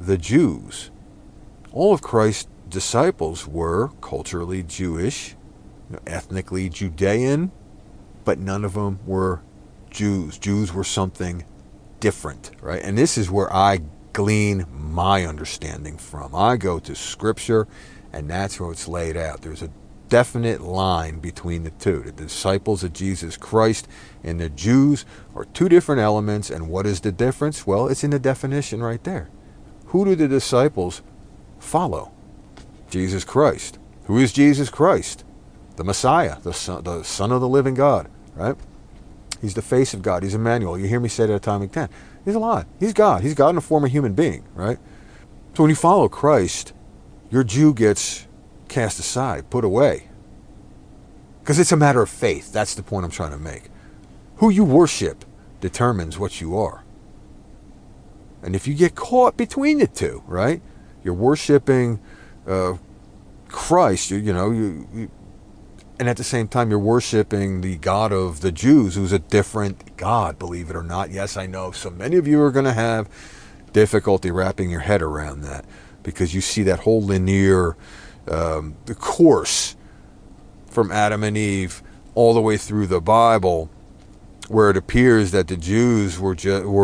the Jews. All of Christ's disciples were culturally Jewish, ethnically Judean, but none of them were Jews. Jews were something different, right? And this is where I glean my understanding from. I go to Scripture, and that's where it's laid out. There's a definite line between the two. The disciples of Jesus Christ and the Jews are two different elements, and what is the difference? Well, it's in the definition right there. Who do the disciples follow? Jesus Christ. Who is Jesus Christ? The Messiah, the Son of the living God, right? He's the face of God. He's Emmanuel. You hear me say that at Atomic 10. He's alive. He's God. He's God in the form of a human being, right? So when you follow Christ, your Jew gets cast aside, put away. Because it's a matter of faith. That's the point I'm trying to make. Who you worship determines what you are. And if you get caught between the two, right? You're worshiping Christ, and at the same time you're worshiping the God of the Jews, who's a different God, believe it or not. Yes, I know so many of you are going to have difficulty wrapping your head around that, because you see that whole linear the course from Adam and Eve all the way through the Bible, where it appears that the Jews were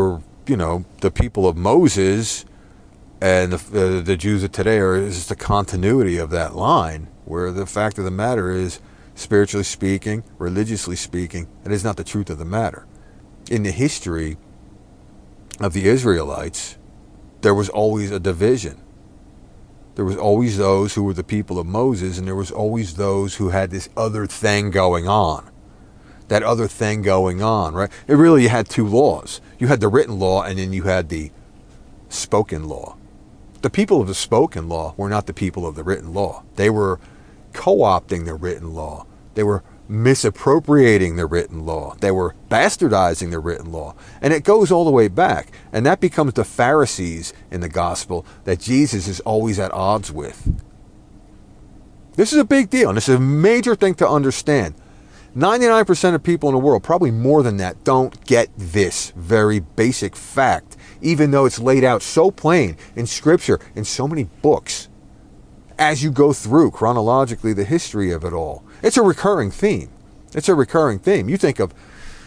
the people of Moses, and the Jews of today is just the continuity of that line, where the fact of the matter is, spiritually speaking, religiously speaking, it is not the truth of the matter. In the history of the Israelites, there was always a division. There was always those who were the people of Moses, and there was always those who had this other thing going on. That other thing going on, right? It really, you had two laws. You had the written law, and then you had the spoken law. The people of the spoken law were not the people of the written law. They were co-opting the written law. They were misappropriating the written law. They were bastardizing the written law. And it goes all the way back. And that becomes the Pharisees in the gospel that Jesus is always at odds with. This is a big deal, and this is a major thing to understand. 99% of people in the world, probably more than that, don't get this very basic fact, even though it's laid out so plain in Scripture, in so many books, as you go through chronologically the history of it all. It's a recurring theme. It's a recurring theme. You think of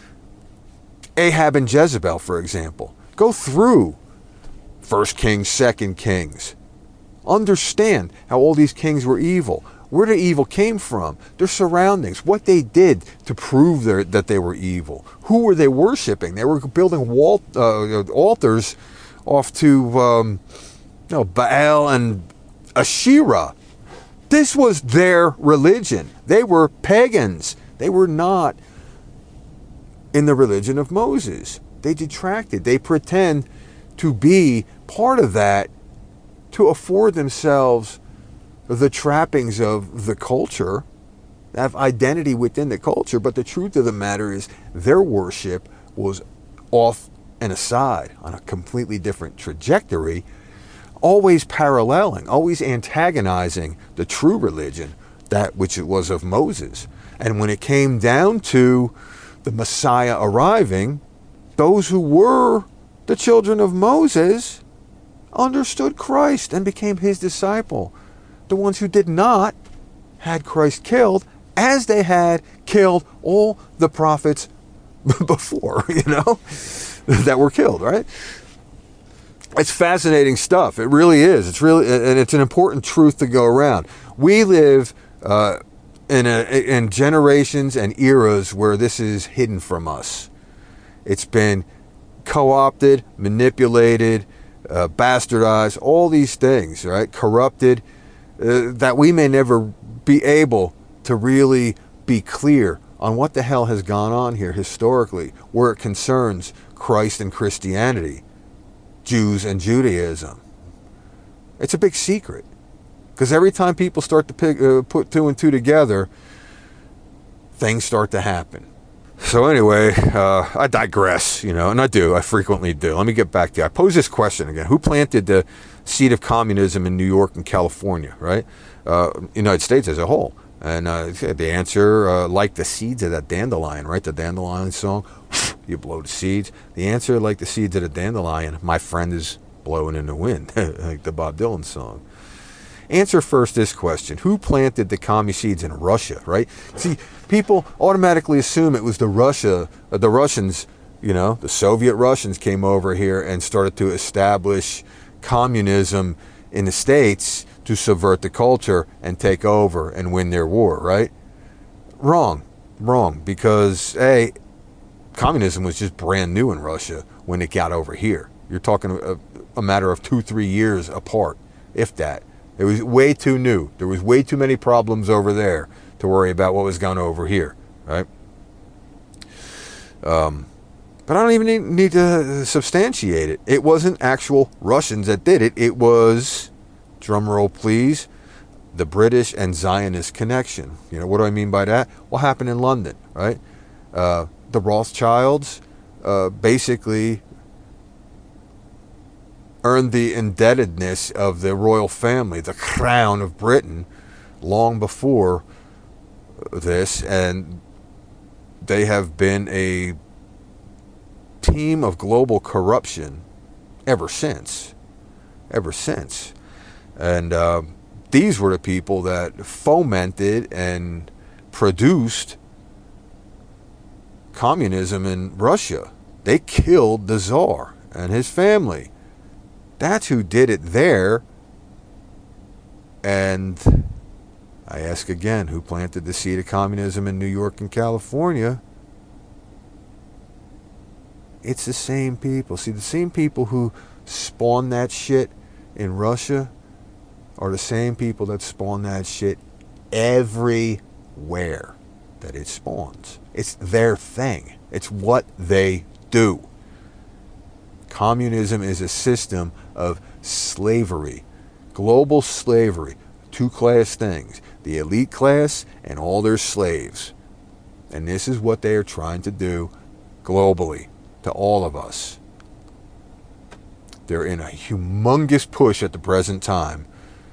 Ahab and Jezebel, for example. Go through 1 Kings, 2 Kings. Understand how all these kings were evil. Where the evil came from. Their surroundings. What they did to prove that they were evil. Who were they worshiping? They were building altars off to Baal and Asherah. This was their religion. They were pagans. They were not in the religion of Moses. They detracted. They pretend to be part of that to afford themselves the trappings of the culture, have identity within the culture. But the truth of the matter is their worship was off and aside on a completely different trajectory, always paralleling, always antagonizing the true religion, that which it was of Moses. And when it came down to the Messiah arriving, those who were the children of Moses understood Christ and became his disciple. The ones who did not had Christ killed, as they had killed all the prophets before, that were killed, right? It's fascinating stuff. It really is. And it's an important truth to go around. We live in generations and eras where this is hidden from us. It's been co-opted, manipulated, bastardized, all these things, right? Corrupted, that we may never be able to really be clear on what the hell has gone on here historically, where it concerns Christ and Christianity, Jews and Judaism. It's a big secret, because every time people start to put two and two together, things start to happen. So anyway, I digress, and I frequently do. Let me get back to you. I pose this question again. Who planted the seed of communism in New York and California, right? United States as a whole. And the answer, like the seeds of that dandelion, right? The dandelion song, you blow the seeds. The answer, like the seeds of the dandelion, my friend, is blowing in the wind, like the Bob Dylan song. Answer first this question. Who planted the commie seeds in Russia, right? See, people automatically assume it was the Russians, the Soviet Russians came over here and started to establish communism in the States to subvert the culture and take over and win their war, right? Wrong, because communism was just brand new in Russia when it got over here. You're talking a matter of 2-3 years apart, if that. It was way too new. There was way too many problems over there to worry about what was going on over here, right? But I don't even need to substantiate it. It wasn't actual Russians that did it. It was, drumroll please, the British and Zionist connection. What do I mean by that? What happened in London, right? The Rothschilds basically earned the indebtedness of the royal family, the crown of Britain, long before this, and they have been a team of global corruption ever since. And these were the people that fomented and produced communism in Russia. They killed the Tsar and his family. That's who did it there. And I ask again, who planted the seed of communism in New York and California? It's the same people. See, the same people who spawned that shit in Russia are the same people that spawn that shit everywhere that it spawns. It's their thing. It's what they do. Communism is a system of slavery, global slavery, two-class things, the elite class and all their slaves. And this is what they are trying to do globally to all of us. They're in a humongous push at the present time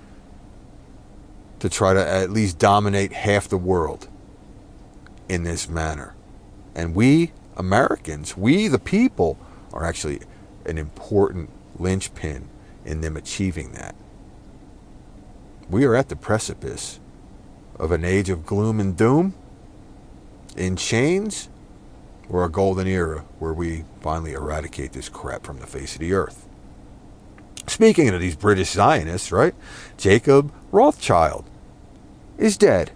to try to at least dominate half the world in this manner. And we Americans, we the people, are actually an important linchpin in them achieving that. We are at the precipice of an age of gloom and doom, in chains, or a golden era where we finally eradicate this crap from the face of the earth. Speaking of these British Zionists, right? Jacob Rothschild is dead.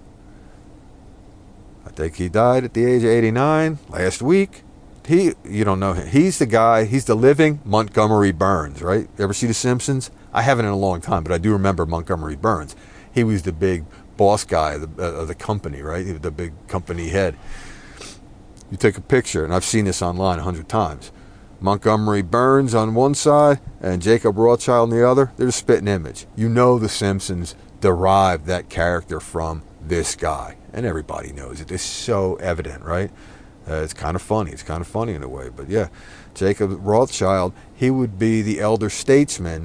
I think he died at the age of 89 last week. You don't know him. He's the guy, he's the living Montgomery Burns, right? You ever see The Simpsons? I haven't in a long time, but I do remember Montgomery Burns. He was the big boss guy of the company, right? He was the big company head. You take a picture, and I've seen this online 100 times. Montgomery Burns on one side and Jacob Rothschild on the other. They're a spitting image. You know The Simpsons derived that character from this guy, and everybody knows it. It's so evident, right? It's kind of funny. It's kind of funny in a way. But yeah, Jacob Rothschild, he would be the elder statesman,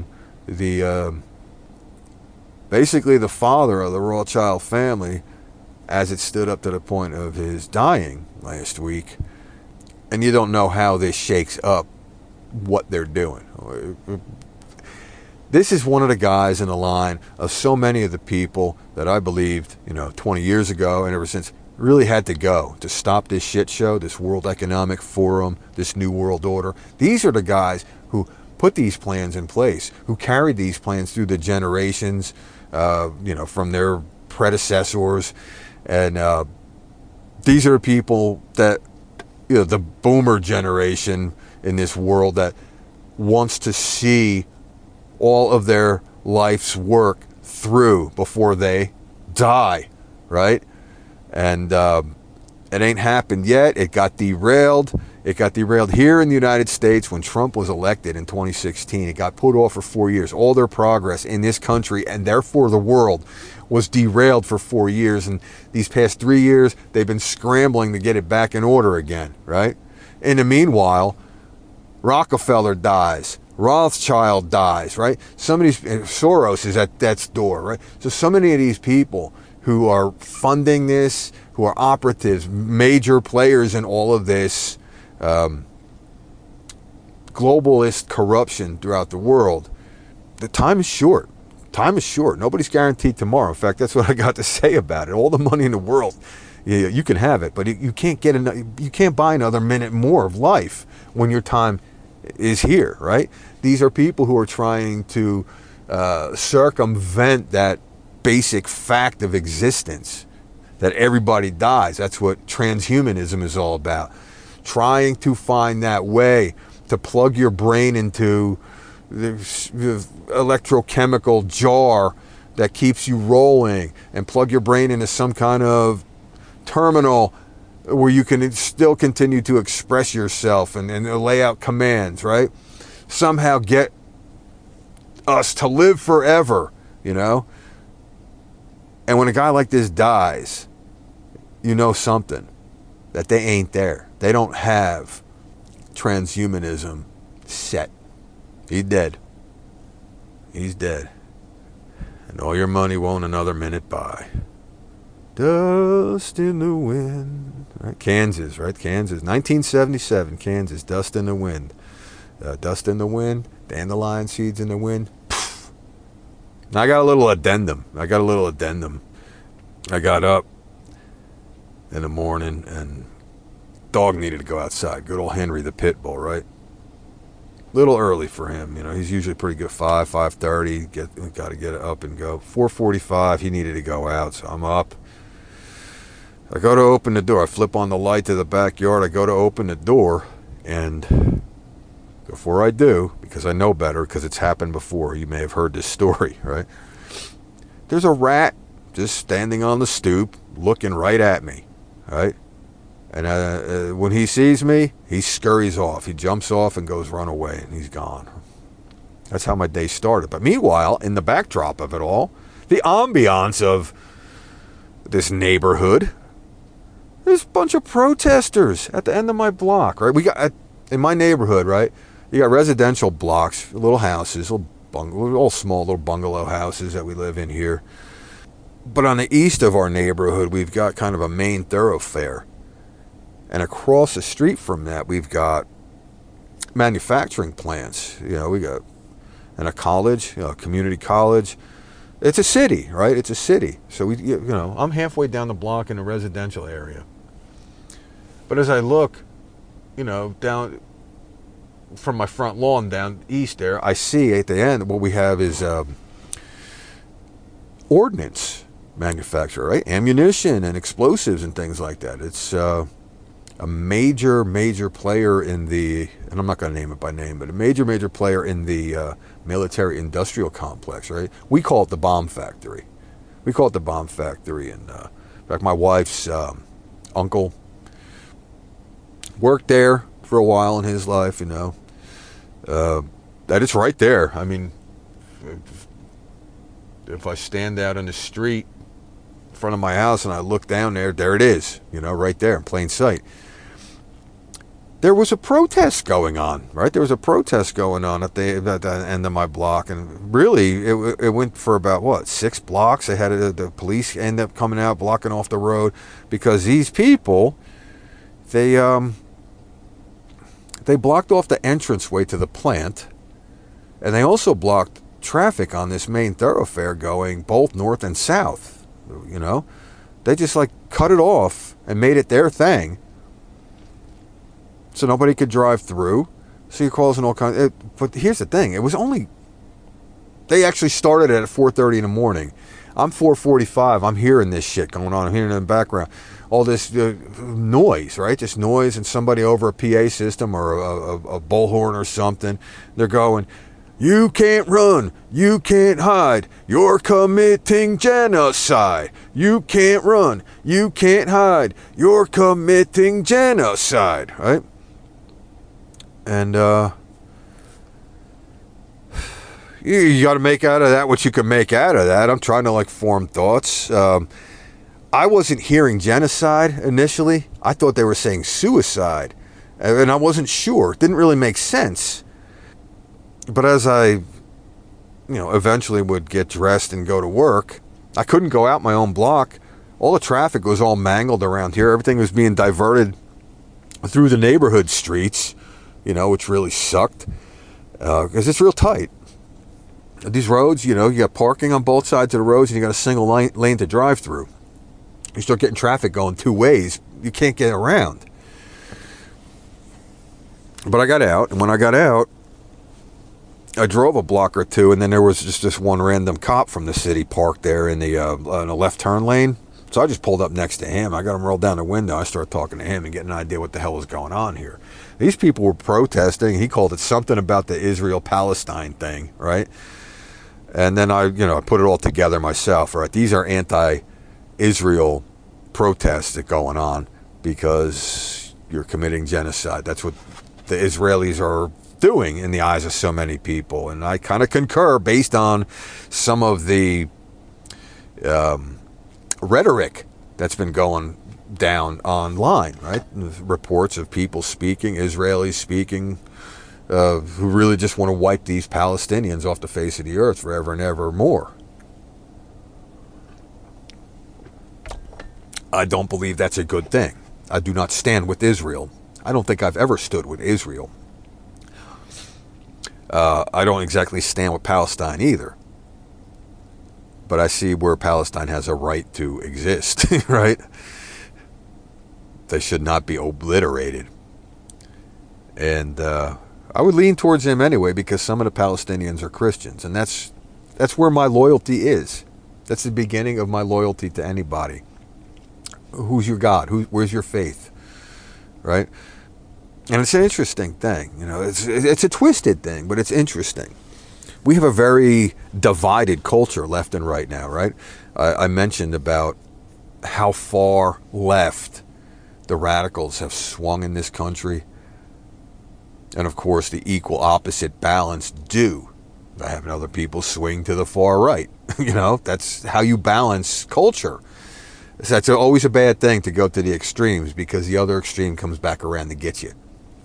basically the father of the Rothschild family as it stood up to the point of his dying last week. And you don't know how this shakes up what they're doing. This is one of the guys in the line of so many of the people that I believed, 20 years ago and ever since, really had to go to stop this shit show, this World Economic Forum, this New World Order. These are the guys who put these plans in place, who carried these plans through the generations, from their predecessors. And these are people that, the boomer generation in this world that wants to see all of their life's work through before they die, right? And it ain't happened yet. It got derailed. It got derailed here in the United States when Trump was elected in 2016. It got put off for 4 years. All their progress in this country and therefore the world was derailed for 4 years. And these past 3 years, they've been scrambling to get it back in order again, right? In the meanwhile, Rockefeller dies. Rothschild dies, right? Some of these, Soros is at death's door, right? So many of these people who are funding this, who are operatives, major players in all of this globalist corruption throughout the world, the time is short. Time is short. Nobody's guaranteed tomorrow. In fact, that's what I got to say about it. All the money in the world, you can have it, but you can't get you can't buy another minute more of life when your time is here, right? These are people who are trying to circumvent that basic fact of existence, that everybody dies. That's what transhumanism is all about. Trying to find that way to plug your brain into the electrochemical jar that keeps you rolling, and plug your brain into some kind of terminal where you can still continue to express yourself and lay out commands, right? Somehow get us to live forever, you know? And when a guy like this dies, you know something, that they ain't there. They don't have transhumanism set. He's dead. He's dead. And all your money won't another minute buy. Dust in the wind. Right? Kansas, right? Kansas. 1977, Kansas. Dust in the wind. Dust in the wind. Dandelion seeds in the wind. Pfft. Now I got a little addendum. I got up in the morning and dog needed to go outside. Good old Henry the pit bull, right? Little early for him, you know. He's usually pretty good. 5:30. Got to get up and go. 4:45. He needed to go out, so I'm up. I go to open the door. I flip on the light to the backyard. I go to open the door, and before I do, because I know better, because it's happened before. You may have heard this story, right? There's a rat just standing on the stoop, looking right at me, right? And when he sees me, he scurries off. He jumps off and goes run away, and he's gone. That's how my day started. But meanwhile, in the backdrop of it all, the ambiance of this neighborhood, there's a bunch of protesters at the end of my block, right? We got, in my neighborhood, right, you got residential blocks, little houses, all small little bungalow houses that we live in here. But on the east of our neighborhood, we've got kind of a main thoroughfare. And across the street from that, we've got manufacturing plants. You know, we got, and a college, you know, a community college. It's a city, right? It's a city. So I'm halfway down the block in a residential area. But as I look, down from my front lawn down east there, I see at the end what we have is ordnance manufacturer, right? Ammunition and explosives and things like that. It's a major player in the, and I'm not going to name it by name, but a major player in the military industrial complex, right? We call it the bomb factory. And in fact, my wife's uncle worked there for a while in his life, that it's right there. I mean, if I stand out on the street in front of my house and I look down there it is, right there in plain sight. There was a protest going on, right? There was a protest going on at the end of my block, and really, it went for about, 6 blocks? They had the police end up coming out, blocking off the road, because these people, they blocked off the entranceway to the plant, and they also blocked traffic on this main thoroughfare going both north and south, They just, cut it off and made it their thing, so nobody could drive through. So you're causing all kinds. But here's the thing: they actually started at 4:30 in the morning. I'm 4:45. I'm hearing this shit going on. I'm hearing it in the background, all this noise, right? Just noise, and somebody over a PA system or a bullhorn or something. They're going, "You can't run. You can't hide. You're committing genocide. You can't run. You can't hide. You're committing genocide," right? And you got to make out of that what you can make out of that. I'm trying to form thoughts. I wasn't hearing genocide initially. I thought they were saying suicide, and I wasn't sure. It didn't really make sense. But as I, eventually would get dressed and go to work, I couldn't go out my own block. All the traffic was all mangled around here. Everything was being diverted through the neighborhood streets. which really sucked because it's real tight. These roads, you got parking on both sides of the roads and you got a single lane to drive through. You start getting traffic going two ways, you can't get around. But I got out, and when I got out, I drove a block or two, and then there was just this one random cop from the city parked there in the left turn lane. So I just pulled up next to him. I got him rolled down the window. I started talking to him and getting an idea what the hell was going on here. These people were protesting. He called it something about the Israel-Palestine thing, right? And then I put it all together myself, right? These are anti-Israel protests that are going on because you're committing genocide. That's what the Israelis are doing in the eyes of so many people. And I kind of concur based on some of the rhetoric that's been going down online, right? Reports of people speaking, Israelis speaking, who really just want to wipe these Palestinians off the face of the earth forever and ever more. I don't believe that's a good thing. I do not stand with Israel. I don't think I've ever stood with Israel. I don't exactly stand with Palestine either. But I see where Palestine has a right to exist, right? They should not be obliterated. And I would lean towards him anyway because some of the Palestinians are Christians. And that's where my loyalty is. That's the beginning of my loyalty to anybody. Who's your God? Where's your faith? Right? And it's an interesting thing. It's a twisted thing, but it's interesting. We have a very divided culture left and right now, right? I mentioned about how far left the radicals have swung in this country. And of course, the equal opposite balance due by having other people swing to the far right. That's how you balance culture. That's always a bad thing to go to the extremes because the other extreme comes back around to get you.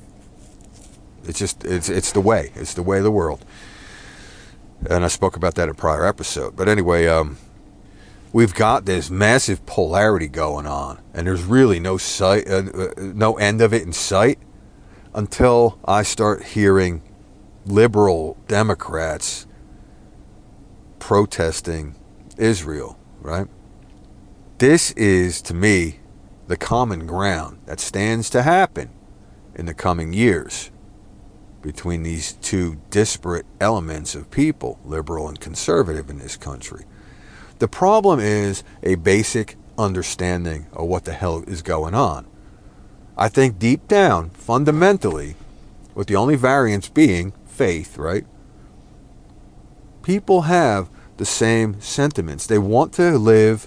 It's the way. It's the way of the world. And I spoke about that in a prior episode. But anyway, we've got this massive polarity going on, and there's really no end of it in sight until I start hearing liberal Democrats protesting Israel, right? This is, to me, the common ground that stands to happen in the coming years between these two disparate elements of people, liberal and conservative in this country. The problem is a basic understanding of what the hell is going on. I think deep down, fundamentally, with the only variance being faith, right? People have the same sentiments. They want to live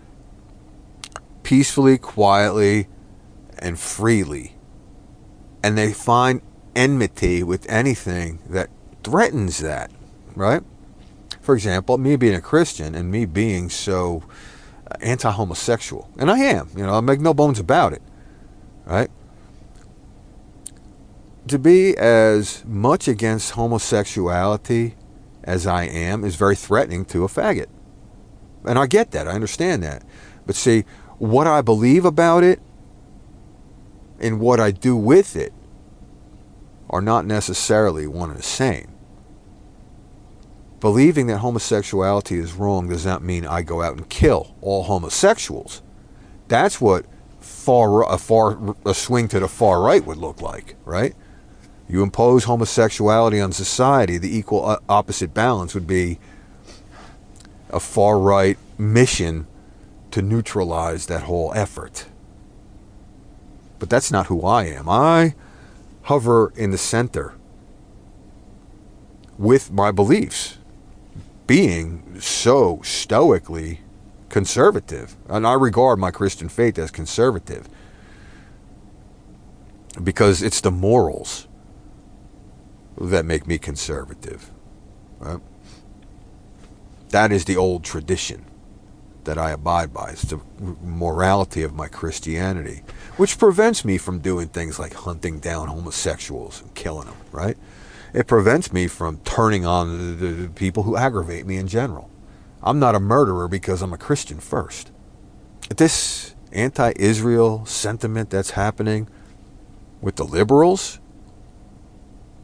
peacefully, quietly, and freely. And they find enmity with anything that threatens that, right? For example, me being a Christian and me being so anti-homosexual, and I am, I make no bones about it, right? To be as much against homosexuality as I am is very threatening to a faggot. And I get that, I understand that. But see, what I believe about it and what I do with it are not necessarily one and the same. Believing that homosexuality is wrong does not mean I go out and kill all homosexuals. That's what a swing to the far right would look like, right? You impose homosexuality on society, the equal opposite balance would be a far right mission to neutralize that whole effort. But that's not who I am. I hover in the center with my beliefs, being so stoically conservative. And I regard my Christian faith as conservative because it's the morals that make me conservative. Right? That is the old tradition that I abide by. It's the morality of my Christianity, which prevents me from doing things like hunting down homosexuals and killing them, right? It prevents me from turning on the people who aggravate me in general. I'm not a murderer because I'm a Christian first. This anti-Israel sentiment that's happening with the liberals,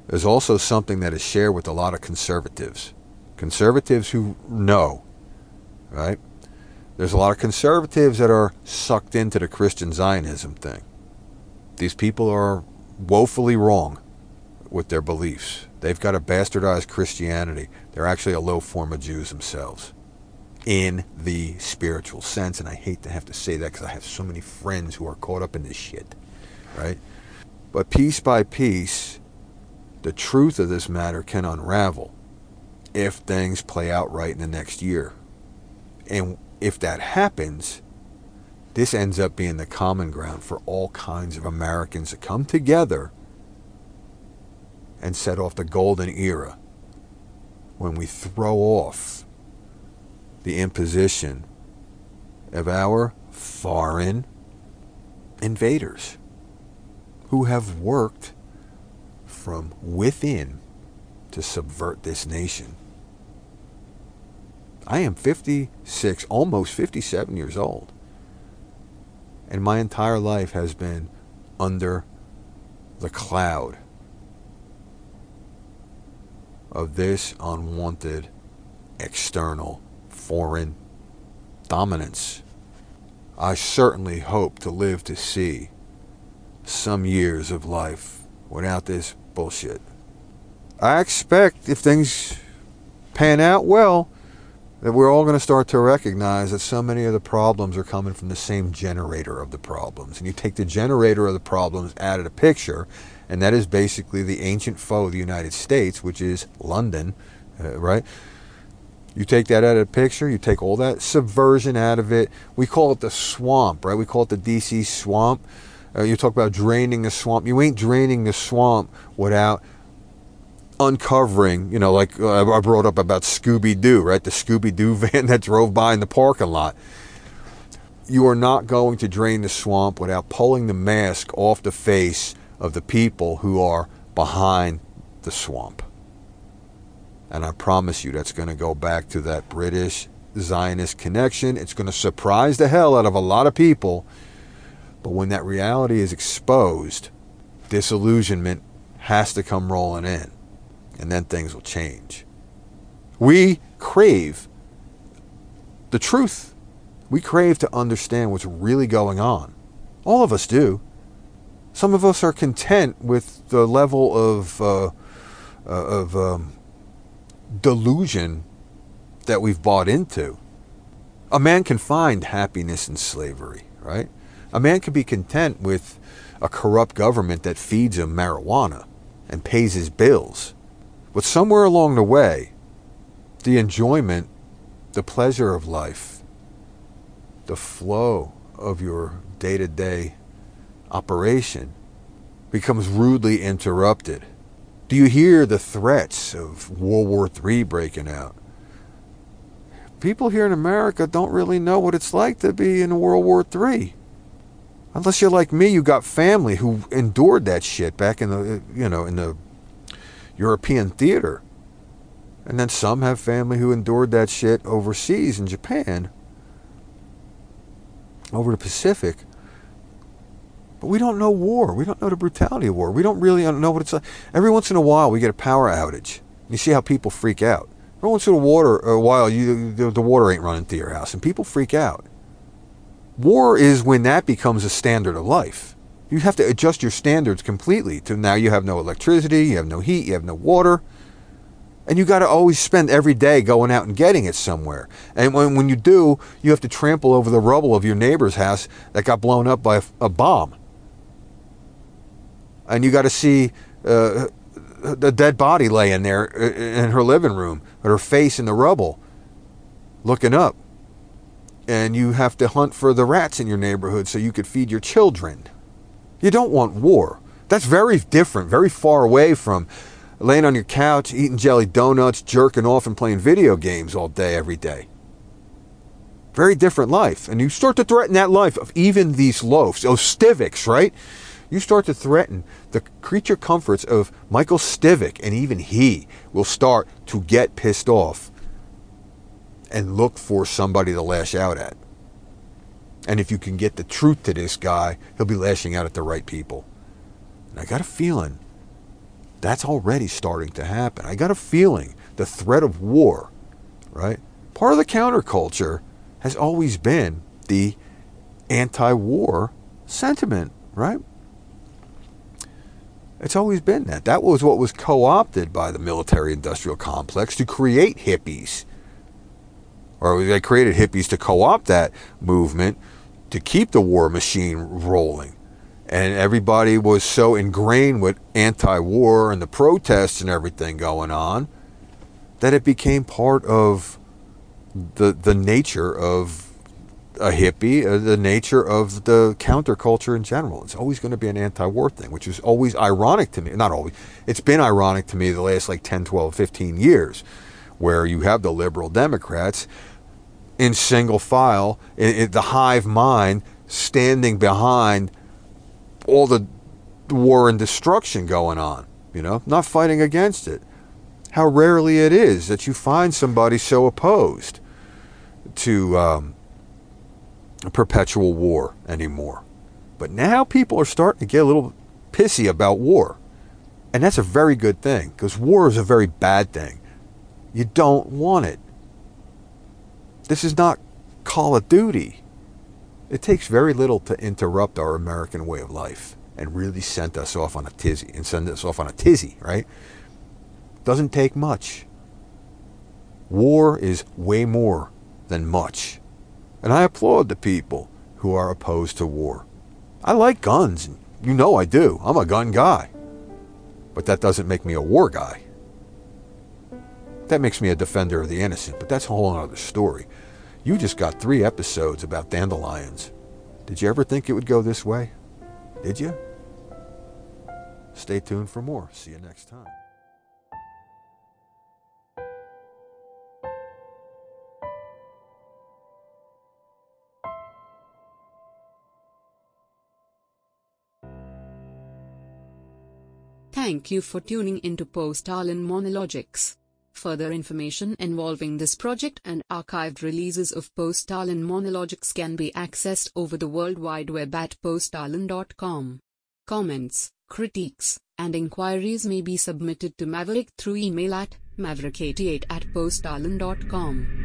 There's also something that is shared with a lot of conservatives. Conservatives who know, right? There's a lot of conservatives that are sucked into the Christian Zionism thing. These people are woefully wrong with their beliefs. They've got a bastardized Christianity. They're actually a low form of Jews themselves, in the spiritual sense. And I hate to have to say that because I have so many friends who are caught up in this shit, right? But piece by piece, the truth of this matter can unravel if things play out right in the next year. And if that happens, this ends up being the common ground for all kinds of Americans to come together and set off the golden era when we throw off the imposition of our foreign invaders who have worked from within to subvert this nation. I am 56, almost 57 years old. And my entire life has been under the cloud of this unwanted external foreign dominance. I certainly hope to live to see some years of life without this bullshit. I expect if things pan out well, that we're all going to start to recognize that so many of the problems are coming from the same generator of the problems. And you take the generator of the problems out of the picture, and that is basically the ancient foe of the United States, which is London, right? You take that out of the picture, you take all that subversion out of it. We call it the swamp, right? We call it the DC swamp. You talk about draining the swamp. You ain't draining the swamp without uncovering, like I brought up about Scooby-Doo, right? The Scooby-Doo van that drove by in the parking lot. You are not going to drain the swamp without pulling the mask off the face of the people who are behind the swamp. And I promise you that's going to go back to that British Zionist connection. It's going to surprise the hell out of a lot of people. But when that reality is exposed, disillusionment has to come rolling in. And then things will change. We crave the truth. We crave to understand what's really going on. All of us do. Some of us are content with the level of delusion that we've bought into. A man can find happiness in slavery, right? A man can be content with a corrupt government that feeds him marijuana and pays his bills. But somewhere along the way, the enjoyment, the pleasure of life, the flow of your day-to-day operation becomes rudely interrupted. Do you hear the threats of World War III breaking out? People here in America don't really know what it's like to be in World War III. Unless you're like me, you got family who endured that shit back in the, in the European theater. And then some have family who endured that shit overseas in Japan, over the Pacific. But we don't know war. We don't know the brutality of war. We don't really know what it's like. Every once in a while, we get a power outage. You see how people freak out. Every once in a while, the water ain't running to your house, and people freak out. War is when that becomes a standard of life. You have to adjust your standards completely to now you have no electricity, you have no heat, you have no water. And you got to always spend every day going out and getting it somewhere. And when you do, you have to trample over the rubble of your neighbor's house that got blown up by a bomb. And you got to see the dead body laying there in her living room with her face in the rubble, looking up. And you have to hunt for the rats in your neighborhood so you could feed your children. You don't want war. That's very different, very far away from laying on your couch, eating jelly donuts, jerking off, and playing video games all day, every day. Very different life. And you start to threaten that life of even these loaves, those Stivics, right? You start to threaten the creature comforts of Michael Stivic, and even he will start to get pissed off and look for somebody to lash out at. And if you can get the truth to this guy, he'll be lashing out at the right people. And I got a feeling That's already starting to happen. I got a feeling the threat of war, right? Part of the counterculture has always been the anti-war sentiment, right? It's always been that. That was what was co-opted by the military-industrial complex to create hippies. Or they created hippies to co-opt that movement to keep the war machine rolling. And everybody was so ingrained with anti-war and the protests and everything going on that it became part of the nature of a hippie, the nature of the counterculture in general. It's always going to be an anti-war thing, which is always ironic to me. Not always. It's been ironic to me the last 10, 12, 15 years, where you have the liberal Democrats in single file, in the hive mind, standing behind all the war and destruction going on, not fighting against it. How rarely it is that you find somebody so opposed to a perpetual war anymore. But now people are starting to get a little pissy about war. And that's a very good thing, because war is a very bad thing. You don't want it. This is not Call of Duty. It takes very little to interrupt our American way of life and really send us off on a tizzy, right? Doesn't take much. War is way more than much. And I applaud the people who are opposed to war. I like guns, and I do. I'm a gun guy. But that doesn't make me a war guy. That makes me a defender of the innocent, but that's a whole other story. You just got 3 episodes about dandelions. Did you ever think it would go this way? Did you? Stay tuned for more. See you next time.
Thank you for tuning into Post-Stalin Monologics. Further information involving this project and archived releases of Post-Stalin Monologics can be accessed over the World Wide Web at poststalin.com. Comments, critiques, and inquiries may be submitted to Maverick through email at maverick88@poststalin.com.